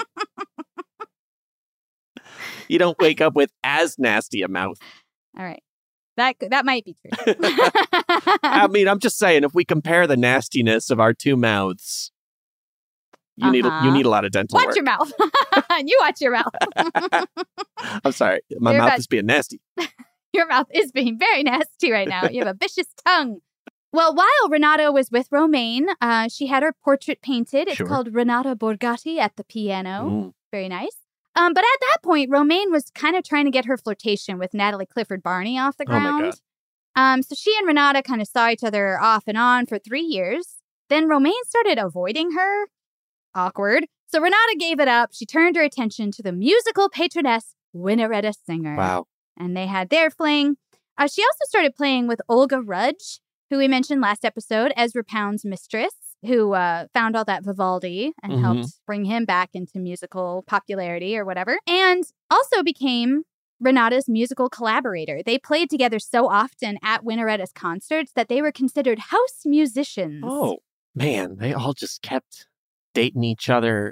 You don't wake up with as nasty a mouth. All right. That might be true. I mean, I'm just saying, if we compare the nastiness of our two mouths, you need a lot of dental work. Watch your mouth. You watch your mouth. I'm sorry. My mouth is being nasty. Your mouth is being very nasty right now. You have a vicious tongue. Well, while Renata was with Romaine, she had her portrait painted. It's called Renata Borgatti at the piano. Very nice. But at that point, Romaine was kind of trying to get her flirtation with Natalie Clifford Barney off the ground. Oh, my God. So she and Renata kind of saw each other off and on for 3 years. Then Romaine started avoiding her. Awkward. So Renata gave it up. She turned her attention to the musical patroness, Winnaretta Singer. Wow. And they had their fling. She also started playing with Olga Rudge, who we mentioned last episode, Ezra Pound's mistress, who found all that Vivaldi and helped bring him back into musical popularity or whatever, and also became Renata's musical collaborator. They played together so often at Winnaretta's concerts that they were considered house musicians. Oh, man, they all just kept dating each other.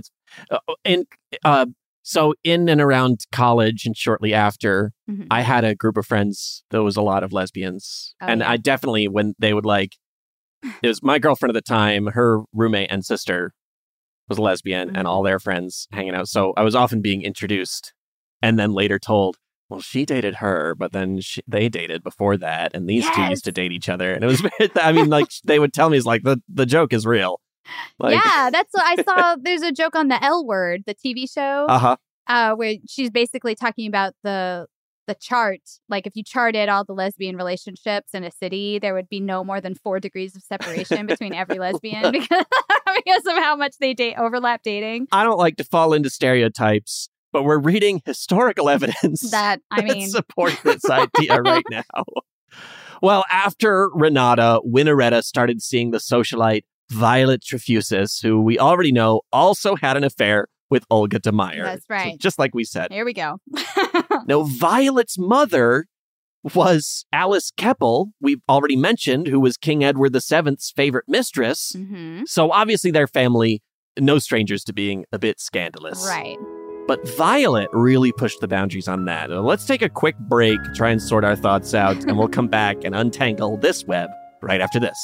So in and around college and shortly after, I had a group of friends that was a lot of lesbians. Oh, and yeah. I definitely, when they would it was my girlfriend at the time, her roommate and sister was a lesbian and all their friends hanging out. So I was often being introduced and then later told, well, she dated her, but then they dated before that. And these two used to date each other. And it was, I mean, they would tell me, it's like, the joke is real. Yeah, that's what I saw. There's a joke on The L Word, the TV show, where she's basically talking about the chart. Like, if you charted all the lesbian relationships in a city, there would be no more than 4 degrees of separation between every lesbian because of how much they overlap dating. I don't like to fall into stereotypes, but we're reading historical evidence that supports this idea right now. Well, after Renata, Winnaretta started seeing the socialite Violet Trefusis, who we already know also had an affair with Olga de Meyer. That's right. So just like we said. Here we go. Now, Violet's mother was Alice Keppel, we've already mentioned, who was King Edward VII's favorite mistress. So obviously their family, no strangers to being a bit scandalous. Right. But Violet really pushed the boundaries on that. Let's take a quick break, try and sort our thoughts out, and we'll come back and untangle this web right after this.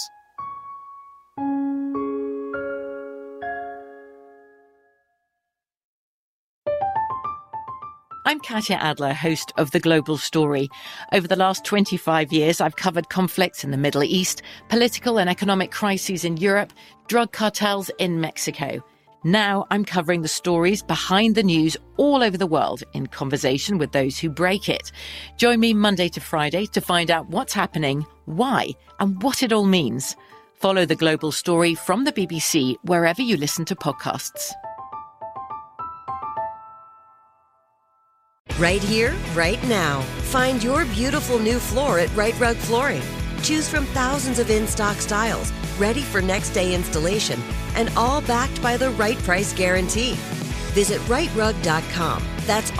I'm Katya Adler, host of The Global Story. Over the last 25 years, I've covered conflicts in the Middle East, political and economic crises in Europe, drug cartels in Mexico. Now I'm covering the stories behind the news all over the world in conversation with those who break it. Join me Monday to Friday to find out what's happening, why, and what it all means. Follow The Global Story from the BBC wherever you listen to podcasts. Right here, right now. Find your beautiful new floor at Right Rug Flooring. Choose from thousands of in-stock styles, ready for next day installation, and all backed by the right price guarantee. Visit rightrug.com. That's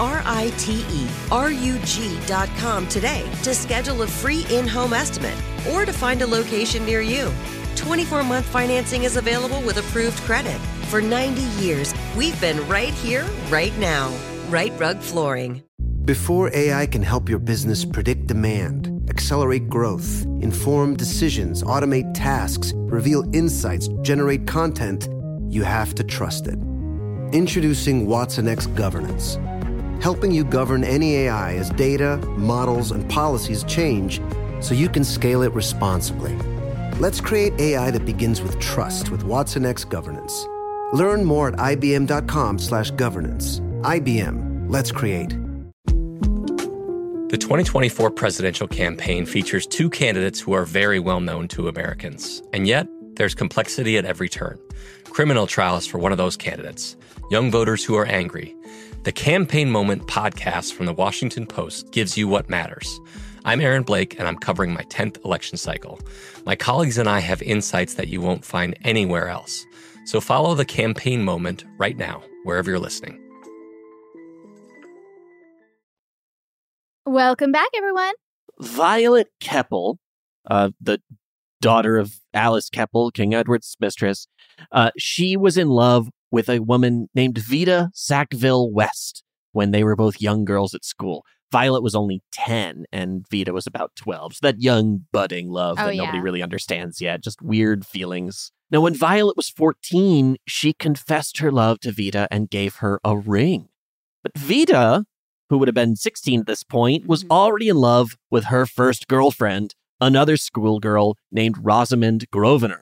RITERUG.com today to schedule a free in-home estimate or to find a location near you. 24-month financing is available with approved credit. For 90 years, we've been right here, right now. Right Rug Flooring. Before AI can help your business predict demand, accelerate growth, inform decisions, automate tasks, reveal insights, generate content, you have to trust it. Introducing watsonx Governance, helping you govern any AI as data, models, and policies change so you can scale it responsibly. Let's create AI that begins with trust with watsonx Governance. Learn more at ibm.com/governance. IBM. Let's create. The 2024 presidential campaign features two candidates who are very well known to Americans. And yet, there's complexity at every turn. Criminal trials for one of those candidates. Young voters who are angry. The Campaign Moment podcast from the Washington Post gives you what matters. I'm Aaron Blake, and I'm covering my 10th election cycle. My colleagues and I have insights that you won't find anywhere else. So follow The Campaign Moment right now, wherever you're listening. Welcome back, everyone. Violet Keppel, the daughter of Alice Keppel, King Edward's mistress, she was in love with a woman named Vida Sackville West when they were both young girls at school. Violet was only 10 and Vida was about 12. So that young budding love that nobody really understands yet, just weird feelings. Now, when Violet was 14, she confessed her love to Vida and gave her a ring. But Vida, who would have been 16 at this point, was already in love with her first girlfriend, another schoolgirl named Rosamond Grosvenor.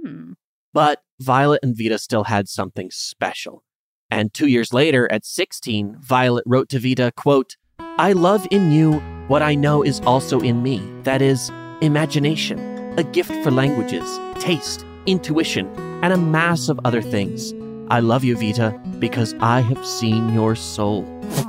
But Violet and Vida still had something special. And 2 years later, at 16, Violet wrote to Vida, quote, "I love in you what I know is also in me. That is, imagination, a gift for languages, taste, intuition, and a mass of other things. I love you, Vida, because I have seen your soul."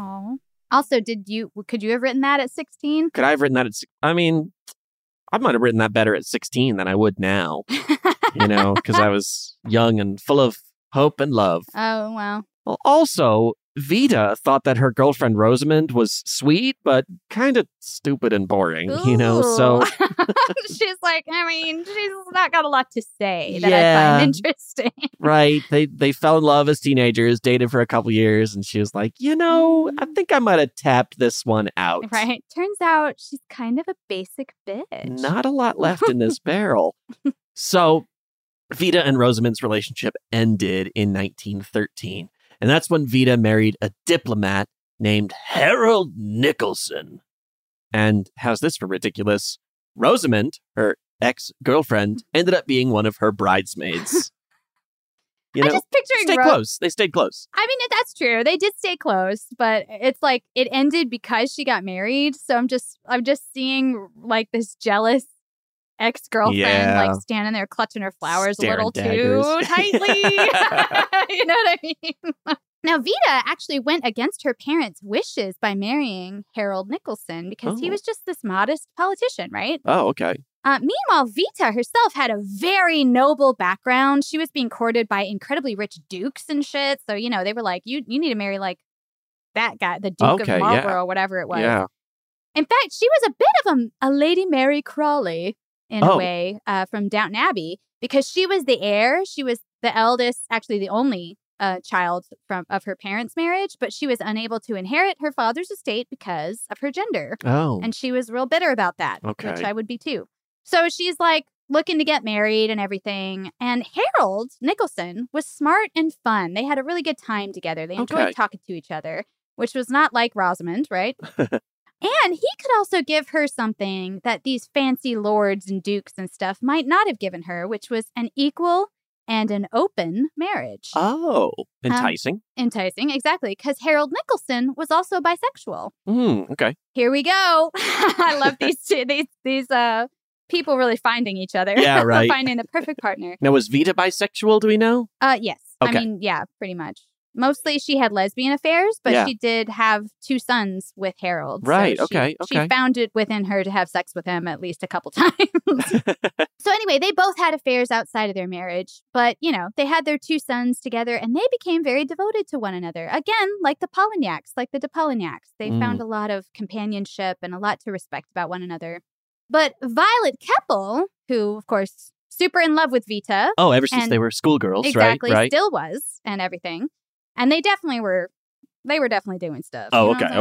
Also, could you have written that at 16? Could I have written that I mean, I might have written that better at 16 than I would now, because I was young and full of hope and love. Oh, wow. Well, also, Vida thought that her girlfriend Rosamond was sweet, but kind of stupid and boring, so... She's like, she's not got a lot to say that I find interesting. Right. They fell in love as teenagers, dated for a couple years, and she was like, I think I might have tapped this one out. Right. Turns out she's kind of a basic bitch. Not a lot left in this barrel. So, Vida and Rosamond's relationship ended in 1913. And that's when Vida married a diplomat named Harold Nicholson. And how's this for ridiculous? Rosamond, her ex-girlfriend, ended up being one of her bridesmaids. I'm just picturing close. They stayed close. That's true. They did stay close, but it's like it ended because she got married. So I'm just seeing like this jealous ex-girlfriend like standing there clutching her flowers a little too tightly. You know what I mean? Now, Vida actually went against her parents' wishes by marrying Harold Nicholson because he was just this modest politician, right? Oh, okay. Meanwhile, Vida herself had a very noble background. She was being courted by incredibly rich dukes and shit. So, they were like, you need to marry like that guy, the Duke of Marlborough, whatever it was. Yeah. In fact, she was a bit of a Lady Mary Crawley in a way from Downton Abbey because she was the heir. She was the eldest, actually the only child of her parents' marriage, but she was unable to inherit her father's estate because of her gender. Oh. And she was real bitter about that, which I would be too. So she's like looking to get married and everything. And Harold Nicholson was smart and fun. They had a really good time together. They enjoyed talking to each other, which was not like Rosamond, right? And he could also give her something that these fancy lords and dukes and stuff might not have given her, which was an equal and an open marriage. Oh, enticing. Enticing, exactly, because Harold Nicholson was also bisexual. Okay. Here we go. I love these people really finding each other. Yeah, right. Finding the perfect partner. Now, was Vida bisexual, do we know? Yes. Okay. Yeah, pretty much. Mostly she had lesbian affairs, but she did have 2 sons with Harold. Right, so she found it within her to have sex with him at least a couple times. So anyway, they both had affairs outside of their marriage, but, they had their 2 sons together and they became very devoted to one another. Again, like the Polignacs, like the de Polignacs. They found a lot of companionship and a lot to respect about one another. But Violet Keppel, who, of course, super in love with Vida. Oh, ever since they were schoolgirls, exactly, right? Still was and everything. And they definitely were. They were definitely doing stuff. Oh, okay.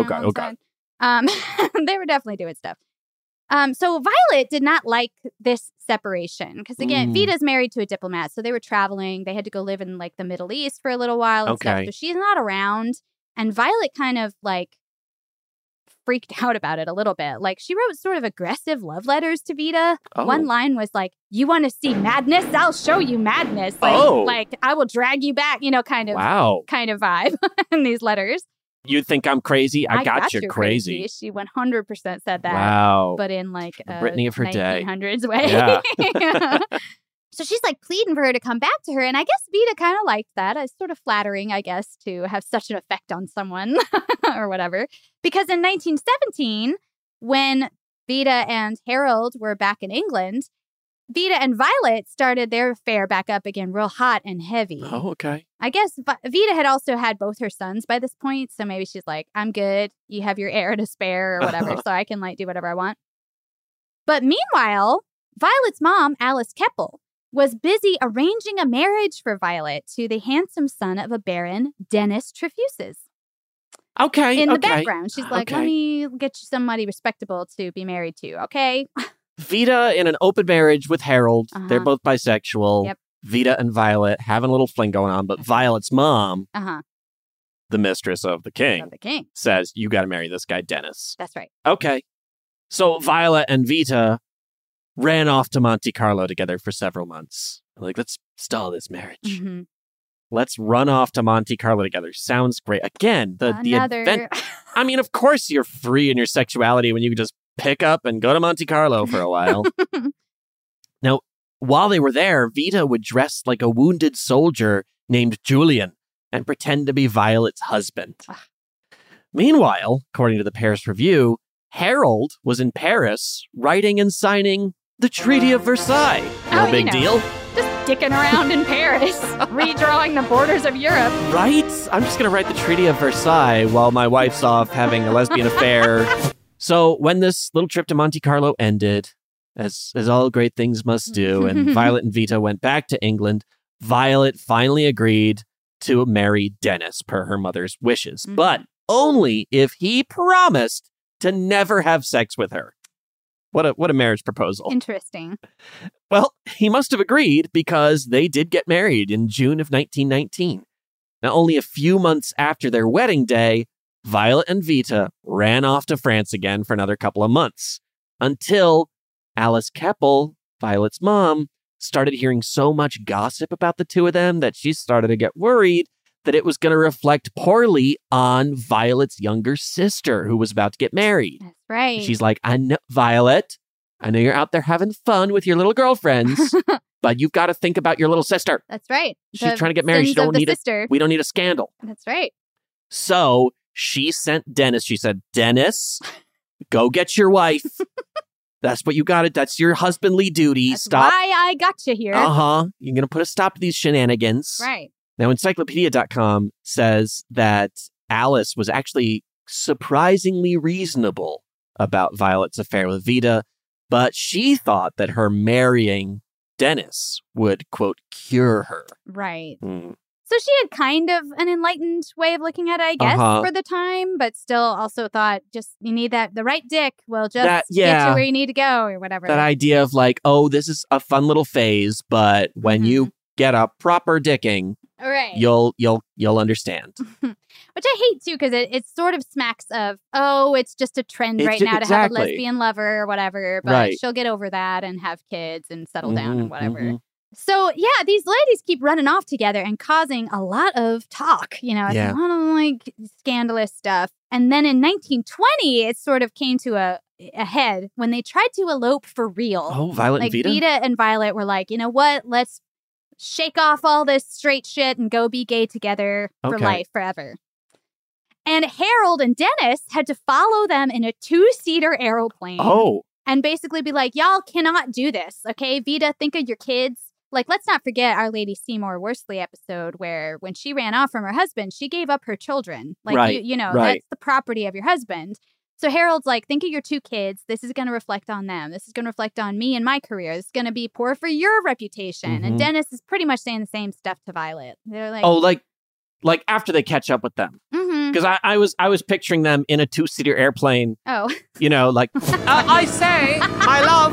They were definitely doing stuff. So Violet did not like this separation because, again, Vida's married to a diplomat, so they were traveling. They had to go live in like the Middle East for a little while and stuff. So she's not around, and Violet kind of like freaked out about it a little bit. Like, she wrote sort of aggressive love letters to Vida. Oh. One line was like, "You want to see madness? I'll show you madness. Like I will drag you back," kind of vibe in these letters. You think I'm crazy? I got you crazy. She 100% said that. Wow. But in like a Brittany of her 1900s way. Yeah. So she's like pleading for her to come back to her. And I guess Vida kind of liked that. It's sort of flattering, I guess, to have such an effect on someone or whatever. Because in 1917, when Vida and Harold were back in England, Vida and Violet started their affair back up again real hot and heavy. Oh, okay. I guess Vida had also had both her sons by this point. So maybe she's like, I'm good. You have your heir to spare or whatever. So I can do whatever I want. But meanwhile, Violet's mom, Alice Keppel, was busy arranging a marriage for Violet to the handsome son of a baron, Dennis Trefusis. Okay. In the background, she's like, let me get you somebody respectable to be married to, okay? Vida in an open marriage with Harold. They're both bisexual. Yep. Vida and Violet having a little fling going on, but Violet's mom, the mistress of the king, says, you got to marry this guy, Dennis. That's right. Okay. So Violet and Vida ran off to Monte Carlo together for several months. Like, let's stall this marriage. Mm-hmm. Let's run off to Monte Carlo together. Sounds great. Again, the event. I mean, of course you're free in your sexuality when you just pick up and go to Monte Carlo for a while. Now, while they were there, Vida would dress like a wounded soldier named Julian and pretend to be Violet's husband. Meanwhile, according to the Paris Review, Harold was in Paris writing and signing the Treaty of Versailles. No big deal. Just dicking around in Paris, redrawing the borders of Europe. Right? I'm just going to write the Treaty of Versailles while my wife's off having a lesbian affair. So when this little trip to Monte Carlo ended, as all great things must do, and Violet and Vida went back to England, Violet finally agreed to marry Dennis per her mother's wishes, but only if he promised to never have sex with her. What a marriage proposal. Interesting. Well, he must have agreed because they did get married in June of 1919. Now, only a few months after their wedding day, Violet and Vida ran off to France again for another couple of months until Alice Keppel, Violet's mom, started hearing so much gossip about the two of them that she started to get worried that it was going to reflect poorly on Violet's younger sister who was about to get married. That's right. She's like, I know, Violet, I know you're out there having fun with your little girlfriends, but you've got to think about your little sister. That's right. She's trying to get married. We don't need a scandal. That's right. So she sent Dennis. She said, Dennis, go get your wife. That's what you got to. That's your husbandly duty. That's Stop. why I got you here. You're going to put a stop to these shenanigans. Right. Now, Encyclopedia.com says that Alice was actually surprisingly reasonable about Violet's affair with Vida, but she thought that her marrying Dennis would, quote, cure her. Right. So she had kind of an enlightened way of looking at it, I guess, for the time, but still also thought just you need the right dick will just get you where you need to go or whatever. That idea of like, oh, this is a fun little phase, but when you get a proper dicking, right, you'll understand. Which I hate too, because it sort of smacks of, oh, it's just a trend right now to have a lesbian lover or whatever, but she'll get over that and have kids and settle down and whatever. So, yeah, these ladies keep running off together and causing a lot of talk, a lot of scandalous stuff. And then in 1920, it sort of came to a head when they tried to elope for real. Oh, Violet and Vida? Vida and Violet were like, you know what? Let's shake off all this straight shit and go be gay together for life, forever. And Harold and Dennis had to follow them in a 2-seater aeroplane. Oh. And basically be like, y'all cannot do this, okay? Vida, think of your kids. Like, let's not forget Our Lady Seymour Worsley episode where when she ran off from her husband, she gave up her children. Like, that's the property of your husband. So Harold's like, think of your 2 kids. This is going to reflect on them. This is going to reflect on me and my career. This is going to be poor for your reputation. And Dennis is pretty much saying the same stuff to Violet. They're like, oh, like after they catch up with them. Because I was picturing them in a 2-seater airplane. Oh. Like, I say, my love,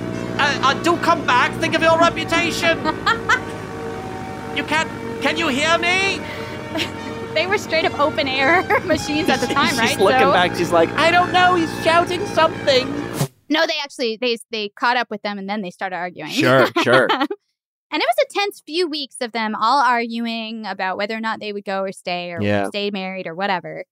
do come back. Think of your reputation. Can you hear me? they were straight up open air machines at the time, right? She's looking back. She's like, I don't know. He's shouting something. No, they actually, they caught up with them and then they started arguing. Sure. And it was a tense few weeks of them all arguing about whether or not they would go or stay or stay married or whatever.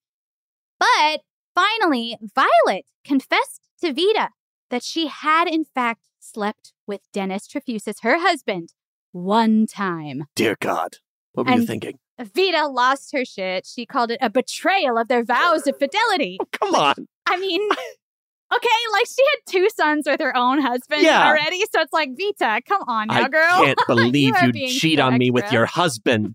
But finally, Violet confessed to Vita that she had, in fact, slept with Dennis Trefusis, her husband, one time. Dear God. What were you thinking? Vita lost her shit. She called it a betrayal of their vows of fidelity. Come on. I mean... Okay, like she had 2 sons with her own husband already, so it's like, Vita, come on now, girl. I can't believe you cheat on me with your husband.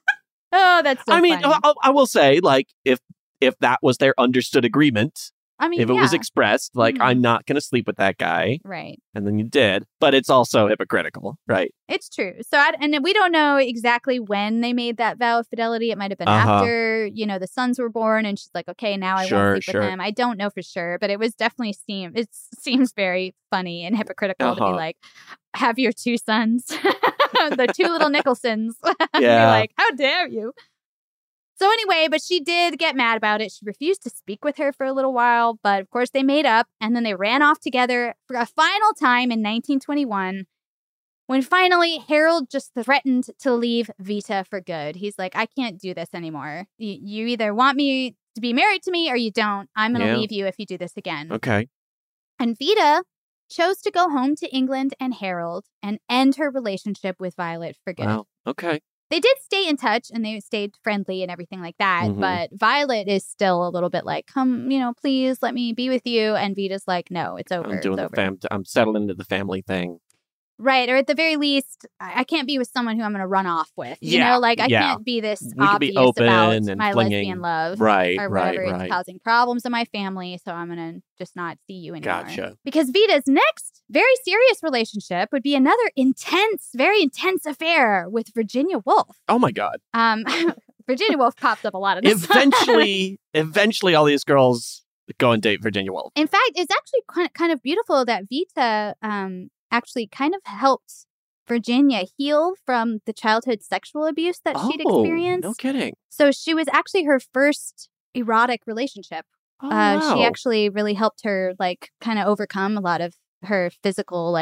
Oh, that's so funny. I will say, like, if that was their understood agreement, if it was expressed, like, I'm not going to sleep with that guy. Right. And then you did. But it's also hypocritical, right? It's true. So, and we don't know exactly when they made that vow of fidelity. It might have been after, the sons were born. And she's like, okay, now I won't sleep with him. I don't know for sure. But it was definitely seems very funny and hypocritical to be like, have your 2 sons, the 2 little Nicholsons. Be like, how dare you? So anyway, but she did get mad about it. She refused to speak with her for a little while, but of course they made up, and then they ran off together for a final time in 1921, when finally Harold just threatened to leave Vita for good. He's like, I can't do this anymore. You either want me to be married to me or you don't. I'm going to leave you if you do this again. Okay. And Vita chose to go home to England and Harold and end her relationship with Violet for good. Wow. Okay. They did stay in touch and they stayed friendly and everything like that. But Violet is still a little bit like, come, please let me be with you. And Vita's like, no, it's over. I'm doing I'm settling into the family thing. Right. Or at the very least, I can't be with someone who I'm going to run off with. I can't be this obvious about my lesbian love. Right. Or whatever. It's causing problems in my family. So I'm going to just not see you anymore. Gotcha. Because Vita's next very serious relationship would be another very intense affair with Virginia Woolf. Oh, my God. Virginia Woolf popped up a lot of this. Eventually, all these girls go and date Virginia Woolf. In fact, it's actually kind of beautiful that Vita actually kind of helped Virginia heal from the childhood sexual abuse that she'd experienced. No kidding. So she was actually her first erotic relationship. Wow. She actually really helped her kind of overcome a lot of her physical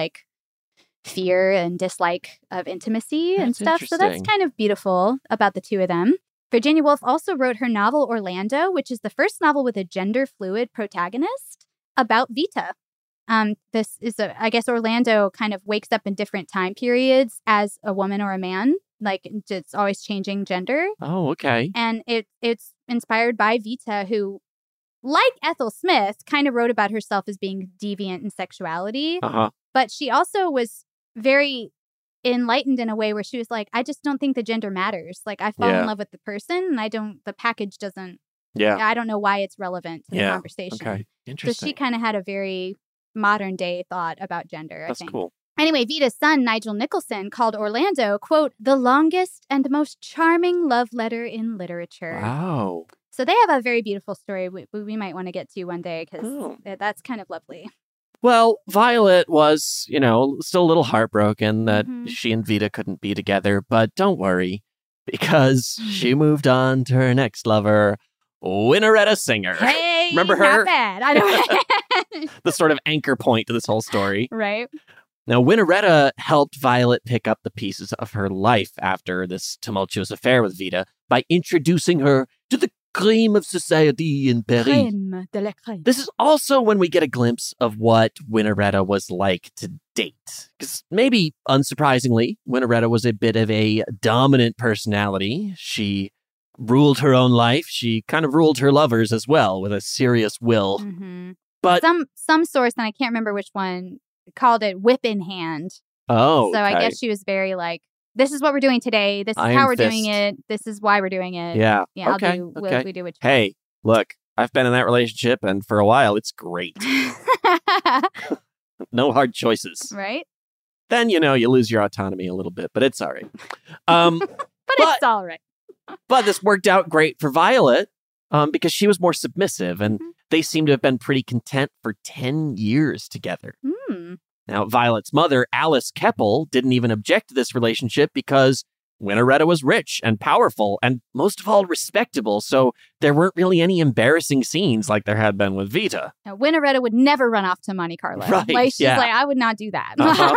fear and dislike of intimacy and stuff. So that's kind of beautiful about the 2 of them. Virginia Woolf also wrote her novel Orlando, which is the first novel with a gender fluid protagonist about Vita. This is I guess Orlando kind of wakes up in different time periods as a woman or a man. It's always changing gender. Oh, okay. And it's inspired by Vita, who, like Ethel Smith, kind of wrote about herself as being deviant in sexuality. But she also was very enlightened in a way where she was like, I just don't think the gender matters. I fall in love with the person, and the package doesn't. Yeah. I don't know why it's relevant to the conversation. Okay. Interesting. So she kind of had a very modern day thought about gender. That's cool. Anyway, Vita's son, Nigel Nicholson, called Orlando, quote, the longest and most charming love letter in literature. Wow. So they have a very beautiful story we might want to get to one day because that's kind of lovely. Well, Violet was, still a little heartbroken that she and Vita couldn't be together. But don't worry, because she moved on to her next lover, Winnaretta Singer. Hey, remember her? Not bad. I know. The sort of anchor point to this whole story. Right. Now, Winnaretta helped Violet pick up the pieces of her life after this tumultuous affair with Vita by introducing her to the cream of society in Paris. Crème de la crème. This is also when we get a glimpse of what Winnaretta was like to date. Because maybe, unsurprisingly, Winnaretta was a bit of a dominant personality. She ruled her own life. She kind of ruled her lovers as well with a serious will. But some source, and I can't remember which one, called it whip in hand. Oh, so I guess she was very this is what we're doing today. This is how we're doing it. This is why we're doing it. Yeah. Yeah. Okay. We do what you Hey, look, I've been in that relationship, and for a while, it's great. No hard choices. Right. Then, you lose your autonomy a little bit, but it's all right. But it's all right. But this worked out great for Violet because she was more submissive, and they seem to have been pretty content for 10 years together. Now, Violet's mother, Alice Keppel, didn't even object to this relationship because Winteretta was rich and powerful and most of all respectable, so there weren't really any embarrassing scenes like there had been with Vita. Now, Winteretta would never run off to Monte Carlo. Right, Like, she's like, I would not do that.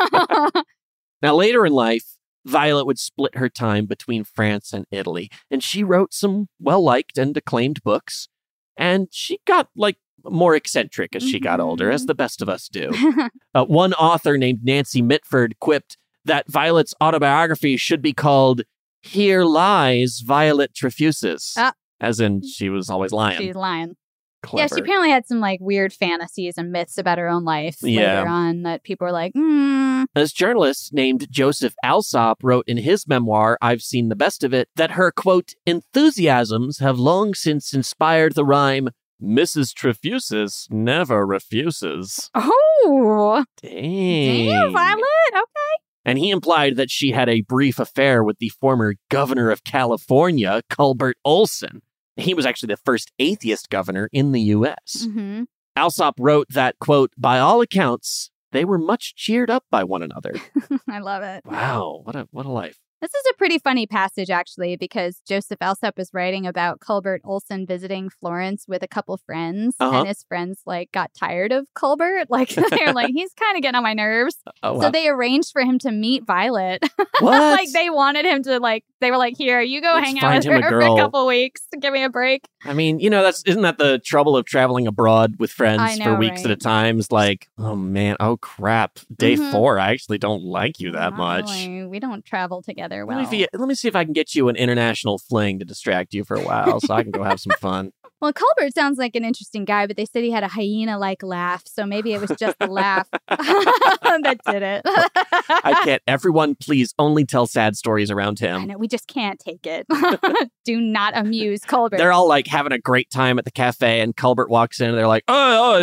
Now, later in life, Violet would split her time between France and Italy, and she wrote some well-liked and acclaimed books, and she got, more eccentric as she got older, as the best of us do. One author named Nancy Mitford quipped that Violet's autobiography should be called Here Lies Violet Trefusis, as in she was always lying. She's lying. Clever. Yeah, she apparently had some weird fantasies and myths about her own life later on that people were like, As journalist named Joseph Alsop wrote in his memoir, I've Seen the Best of It, that her, quote, enthusiasms have long since inspired the rhyme, Mrs. Trefusis never refuses. Oh! Damn, Violet? Okay. And he implied that she had a brief affair with the former governor of California, Cuthbert Olson. He was actually the first atheist governor in the U.S. Mm-hmm. Alsop wrote that, quote, by all accounts, they were much cheered up by one another. I love it. Wow, what a life. This is a pretty funny passage, actually, because Joseph Alsop is writing about Cuthbert Olson visiting Florence with a couple friends, and his friends, got tired of Cuthbert. They're like, he's kind of getting on my nerves. Oh, wow. So they arranged for him to meet Violet. What? They wanted him to, they were like, here, you go Let's hang out with find him her a for a girl. couple weeks to give me a break. I mean, isn't that the trouble of traveling abroad with friends I know, for weeks right? at a time? It's like, oh man, oh crap. Day 4, I actually don't like you that Not much. really. We don't travel together well. Let me see if I can get you an international fling to distract you for a while so I can go have some fun. Well, Cuthbert sounds like an interesting guy, but they said he had a hyena-like laugh, so maybe it was just the laugh that did it. I can't. Everyone, please only tell sad stories around I him. know, we just can't take it. Do not amuse Cuthbert. They're all having a great time at the cafe, and Cuthbert walks in, and they're like,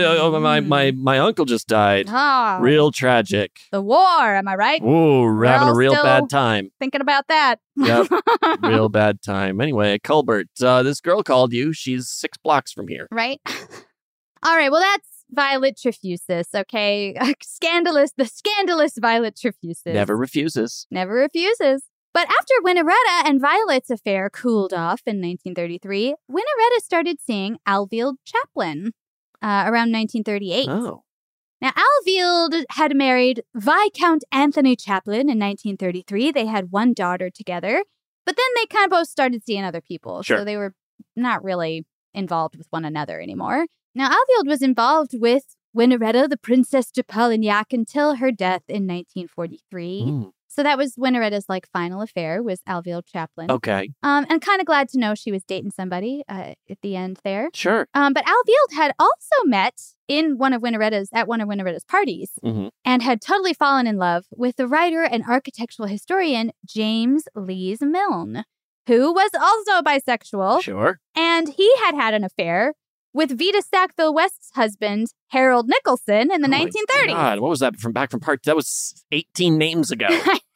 my uncle just died. Ah, Real tragic. the war, am I right? Ooh, we're having a all real still bad time. Thinking about that. Yep, real bad time. Anyway, Cuthbert, this girl called you. She's 6 blocks from here. Right? All right, well, that's Violet Trefusis, okay? The scandalous Violet Trefusis. Never refuses. Never refuses. But after Winteretta and Violet's affair cooled off in 1933, Winteretta started seeing Alvild Chaplin around 1938. Oh. Now, Alvild had married Viscount Anthony Chaplin in 1933. They had one daughter together, but then they kind of both started seeing other people. Sure. So they were not really involved with one another anymore. Now, Alvild was involved with Winteretta, the Princess de Polignac, until her death in 1943. Mm. So that was Winteretta's final affair, was Alvild Chaplin. Okay. And kind of glad to know she was dating somebody at the end there. Sure. But Alvild had also met at one of Winteretta's parties, and had totally fallen in love with the writer and architectural historian James Lees Milne, who was also bisexual. Sure. And he had an affair with Vita Sackville West's husband, Harold Nicholson, in the 1930s. God, what was that that was 18 names ago.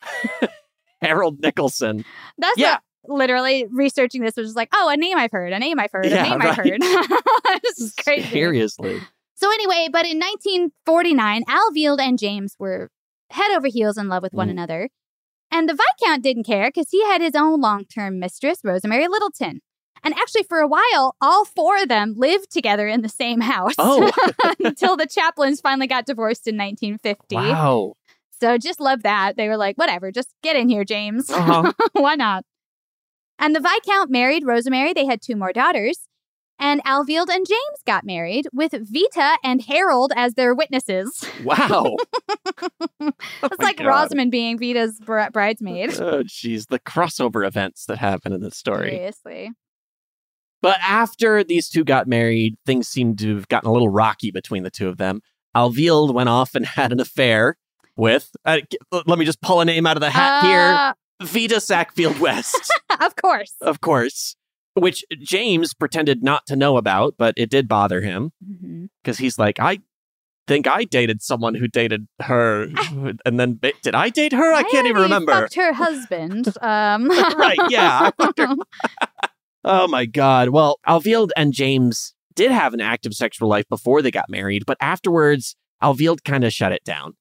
Harold Nicholson. That's literally researching this was just a name I've heard, I've heard. This is crazy. Seriously. So anyway, but in 1949, Alvild and James were head over heels in love with one another. And the Viscount didn't care because he had his own long-term mistress, Rosemary Littleton. And actually, for a while, all 4 of them lived together in the same house. Oh. Until the Chaplins finally got divorced in 1950. Wow. So just love that. They were like, whatever, just get in here, James. Why not? And the Viscount married Rosemary. They had 2 more daughters. And Alvild and James got married with Vita and Harold as their witnesses. Wow. It's like God. Rosamund being Vita's bridesmaid. Oh, jeez. The crossover events that happen in this story. Seriously. But after these 2 got married, things seemed to have gotten a little rocky between the 2 of them. Alvild went off and had an affair with, let me just pull a name out of the hat here, Vita Sackville West. Of course. Of course. Which James pretended not to know about, but it did bother him. Because he's like, I think I dated someone who dated her. And then, did I date her? I can't even remember. Fucked her husband. Right, yeah. I fucked her. Oh my God. Well, Alvild and James did have an active sexual life before they got married, but afterwards, Alvild kind of shut it down.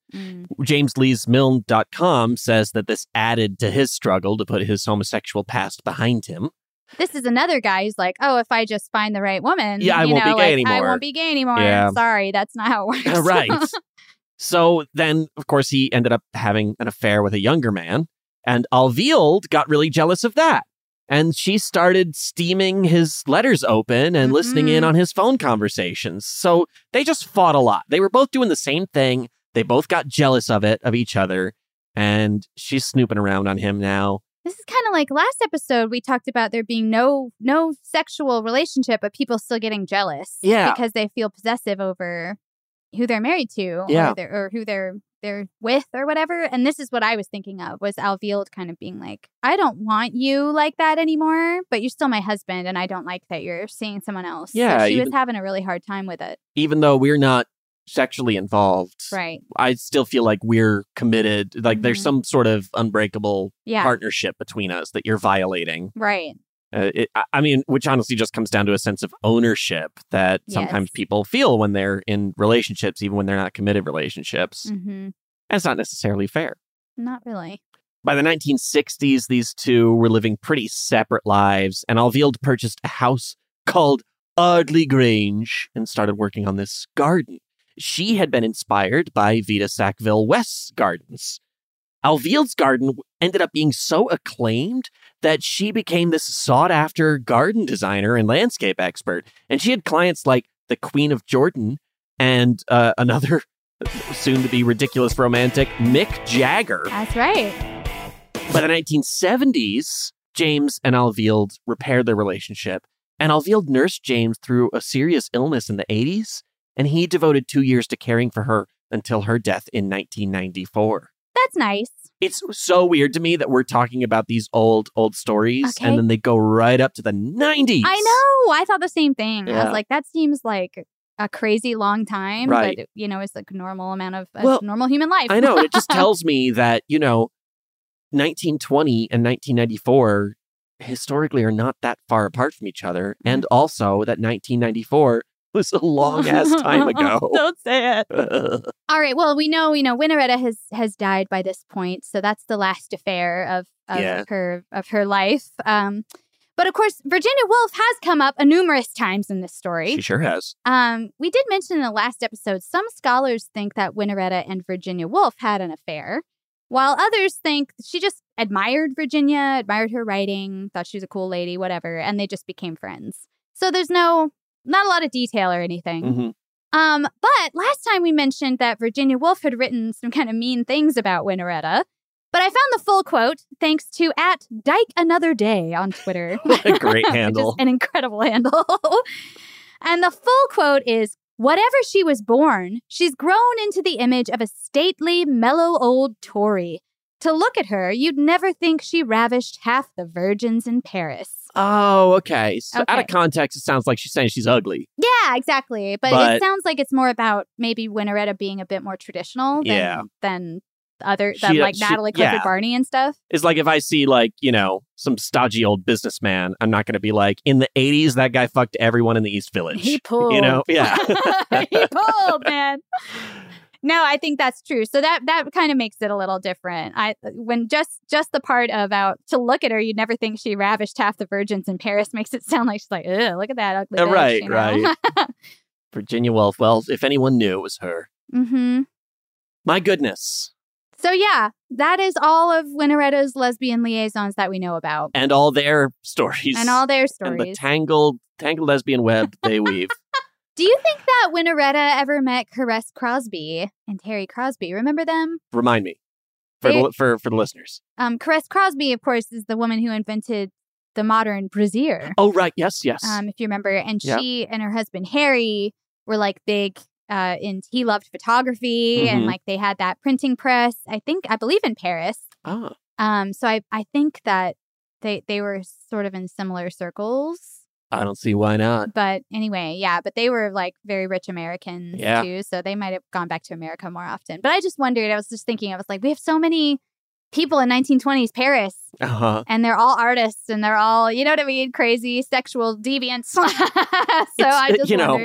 JamesLeesMilne.com says that this added to his struggle to put his homosexual past behind him. This is another guy who's like, oh, if I just find the right woman, I won't be gay anymore. I won't be gay anymore. Yeah. Sorry, that's not how it works. Right. So then, of course, he ended up having an affair with a younger man, and Alvild got really jealous of that. And she started steaming his letters open and listening in on his phone conversations. So they just fought a lot. They were both doing the same thing. They both got jealous of each other. And she's snooping around on him now. This is kind of like last episode, we talked about there being no sexual relationship, but people still getting jealous. Yeah. Because they feel possessive over who they're married to or who they're with or whatever. And this is what I was thinking of, was Alvild kind of being like, I don't want you like that anymore, but you're still my husband and I don't like that you're seeing someone else. Yeah. So she was having a really hard time with it. Even though we're not sexually involved, right? I still feel like we're committed. Like there's some sort of unbreakable partnership between us that you're violating. Right. Which honestly just comes down to a sense of ownership that sometimes people feel when they're in relationships, even when they're not committed relationships. And it's not necessarily fair. Not really. By the 1960s, these two were living pretty separate lives, and Alvild purchased a house called Ardley Grange and started working on this garden. She had been inspired by Vita Sackville West's gardens. Alvild's garden ended up being so acclaimed that she became this sought-after garden designer and landscape expert. And she had clients like the Queen of Jordan and another soon-to-be ridiculous romantic, Mick Jagger. That's right. By the 1970s, James and Alvild repaired their relationship, and Alvild nursed James through a serious illness in the 80s, and he devoted 2 years to caring for her until her death in 1994. That's nice. It's so weird to me that we're talking about these old stories, and then they go right up to the 90s. I know. I thought the same thing. Yeah. I was like, that seems like a crazy long time. Right. But, it's like a normal amount of normal human life. I know. It just tells me that, 1920 and 1994 historically are not that far apart from each other. And also that 1994 was a long-ass time ago. Don't say it. All right. Well, we know, Winnaretta has died by this point. So that's the last affair of her life. But of course, Virginia Woolf has come up numerous times in this story. She sure has. We did mention in the last episode, some scholars think that Winnaretta and Virginia Woolf had an affair, while others think she just admired Virginia, admired her writing, thought she was a cool lady, whatever, and they just became friends. So there's not a lot of detail or anything. But last time we mentioned that Virginia Woolf had written some kind of mean things about Winnaretta. But I found the full quote thanks to @DykeAnotherDay on Twitter. What a great handle. Just an incredible handle. And the full quote is, "Whatever she was born, she's grown into the image of a stately, mellow old Tory. To look at her, you'd never think she ravished half the virgins in Paris." Oh, okay. So out of context, it sounds like she's saying she's ugly. Yeah, exactly. But it sounds like it's more about maybe Winnaretta being a bit more traditional than Natalie Clifford Barney and stuff. It's like if I see some stodgy old businessman, I'm not going to be like, in the 80s, that guy fucked everyone in the East Village. He pulled. Yeah. He pulled, man. No, I think that's true. So that kind of makes it a little different. When just the part about to look at her, you'd never think she ravished half the virgins in Paris makes it sound like she's like, ugh, look at that ugly bitch. Right. Virginia Woolf. Well, if anyone knew, it was her. My goodness. So yeah, that is all of Winnaretta's lesbian liaisons that we know about. And all their stories. And the tangled lesbian web they weave. Do you think that Winnaretta ever met Caress Crosby and Terry Crosby? Remember them? Remind me for the listeners. Caress Crosby, of course, is the woman who invented the modern brassiere. Oh, right. Yes. If you remember. And she and her husband, Harry, were like big he loved photography and like they had that printing press, I believe in Paris. Oh. So I think that they were sort of in similar circles. I don't see why not. But anyway, but they were like very rich Americans too. So they might have gone back to America more often. But I just wondered, I was just thinking, I was like, we have so many people in 1920s Paris and they're all artists and they're all, you know what I mean? Crazy sexual deviants. So I just wonder.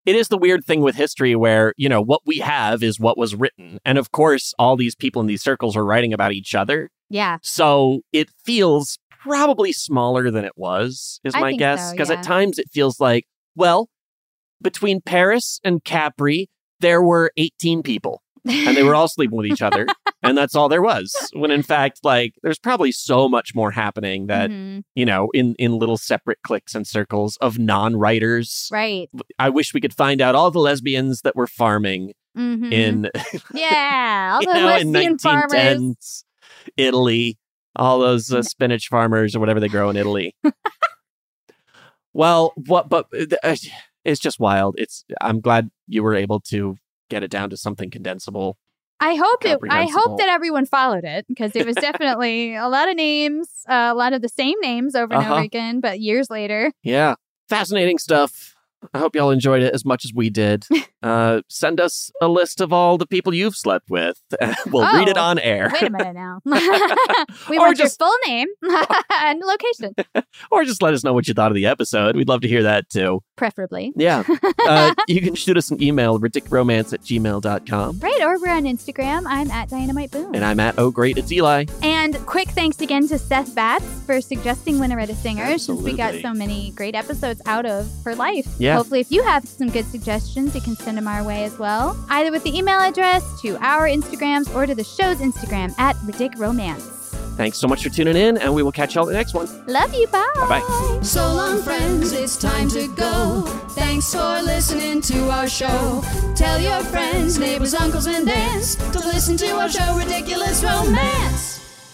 it is the weird thing with history where, you know, what we have is what was written. And of course, all these people in these circles are writing about each other. Yeah. So it feels probably smaller than it was, is my guess. Because at times it feels like, well, between Paris and Capri, there were 18 people and they were all sleeping with each other. And that's all there was. When in fact, like, there's probably so much more happening that, you know, in little separate cliques and circles of non-writers. Right. I wish we could find out all the lesbians that were farming in, all the lesbian farmers. Italy, all those spinach farmers or whatever they grow in Italy. Well, it's just wild. I'm glad you were able to get it down to something condensable. I hope that everyone followed it, because it was definitely a lot of names, a lot of the same names over and over again, but years later. Yeah. Fascinating stuff. I hope y'all enjoyed it as much as we did. Send us a list of all the people you've slept with. We'll read it on air. Wait a minute now. We want your full name and location. Or just let us know what you thought of the episode. We'd love to hear that too. Preferably. Yeah. You can shoot us an email, ridiculromance@gmail.com. Right, or we're on Instagram. I'm at Dynamite Boom. And I'm at Oh Great, It's Eli. And quick thanks again to Seth Batts for suggesting Winneretta Singer, since we got so many great episodes out of her life. Yeah. Hopefully, if you have some good suggestions, you can send them our way as well. Either with the email address, to our Instagrams, or to the show's Instagram at ridiculromance. Thanks so much for tuning in, and we will catch y'all in the next one. Love you. Bye. Bye-bye. So long, friends, it's time to go. Thanks for listening to our show. Tell your friends, neighbors, uncles, and aunts to listen to our show, Ridiculous Romance.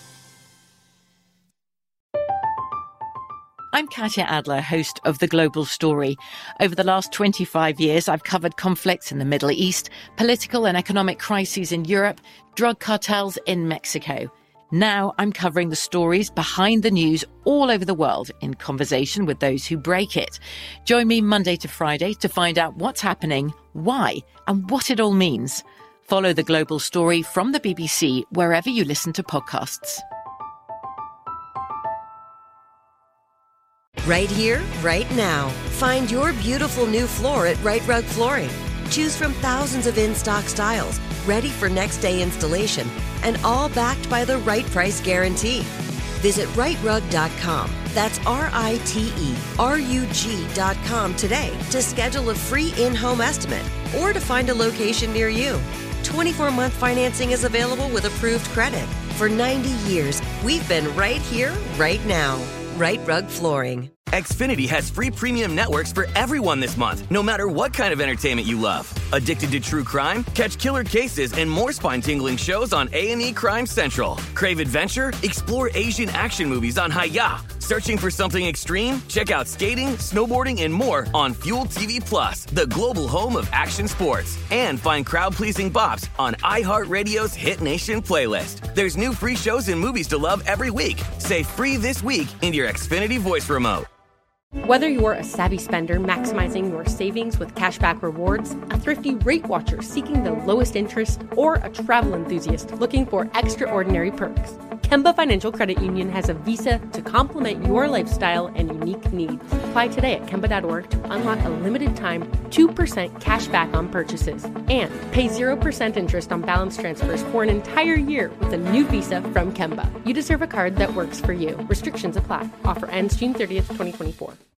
I'm Katya Adler, host of The Global Story. Over the last 25 years, I've covered conflicts in the Middle East, political and economic crises in Europe, drug cartels in Mexico. Now I'm covering the stories behind the news all over the world in conversation with those who break it. Join me Monday to Friday to find out what's happening, why, and what it all means. Follow The Global Story from the BBC wherever you listen to podcasts. Right here, right now. Find your beautiful new floor at Right Rug Flooring. Choose from thousands of in-stock styles, ready for next day installation, and all backed by the right price guarantee. Visit rightrug.com. That's RITERUG.com today to schedule a free in-home estimate or to find a location near you. 24-month financing is available with approved credit. For 90 years, we've been right here, right now. Right Rug Flooring. Xfinity has free premium networks for everyone this month, no matter what kind of entertainment you love. Addicted to true crime? Catch killer cases and more spine-tingling shows on A&E Crime Central. Crave adventure? Explore Asian action movies on Hi-YAH. Searching for something extreme? Check out skating, snowboarding, and more on Fuel TV Plus, the global home of action sports. And find crowd-pleasing bops on iHeartRadio's Hit Nation playlist. There's new free shows and movies to love every week. Say free this week in your Xfinity voice remote. Whether you're a savvy spender maximizing your savings with cashback rewards, a thrifty rate watcher seeking the lowest interest, or a travel enthusiast looking for extraordinary perks, Kemba Financial Credit Union has a visa to complement your lifestyle and unique needs. Apply today at Kemba.org to unlock a limited time 2% cash back on purchases and pay 0% interest on balance transfers for an entire year with a new visa from Kemba. You deserve a card that works for you. Restrictions apply. Offer ends June 30th, 2024.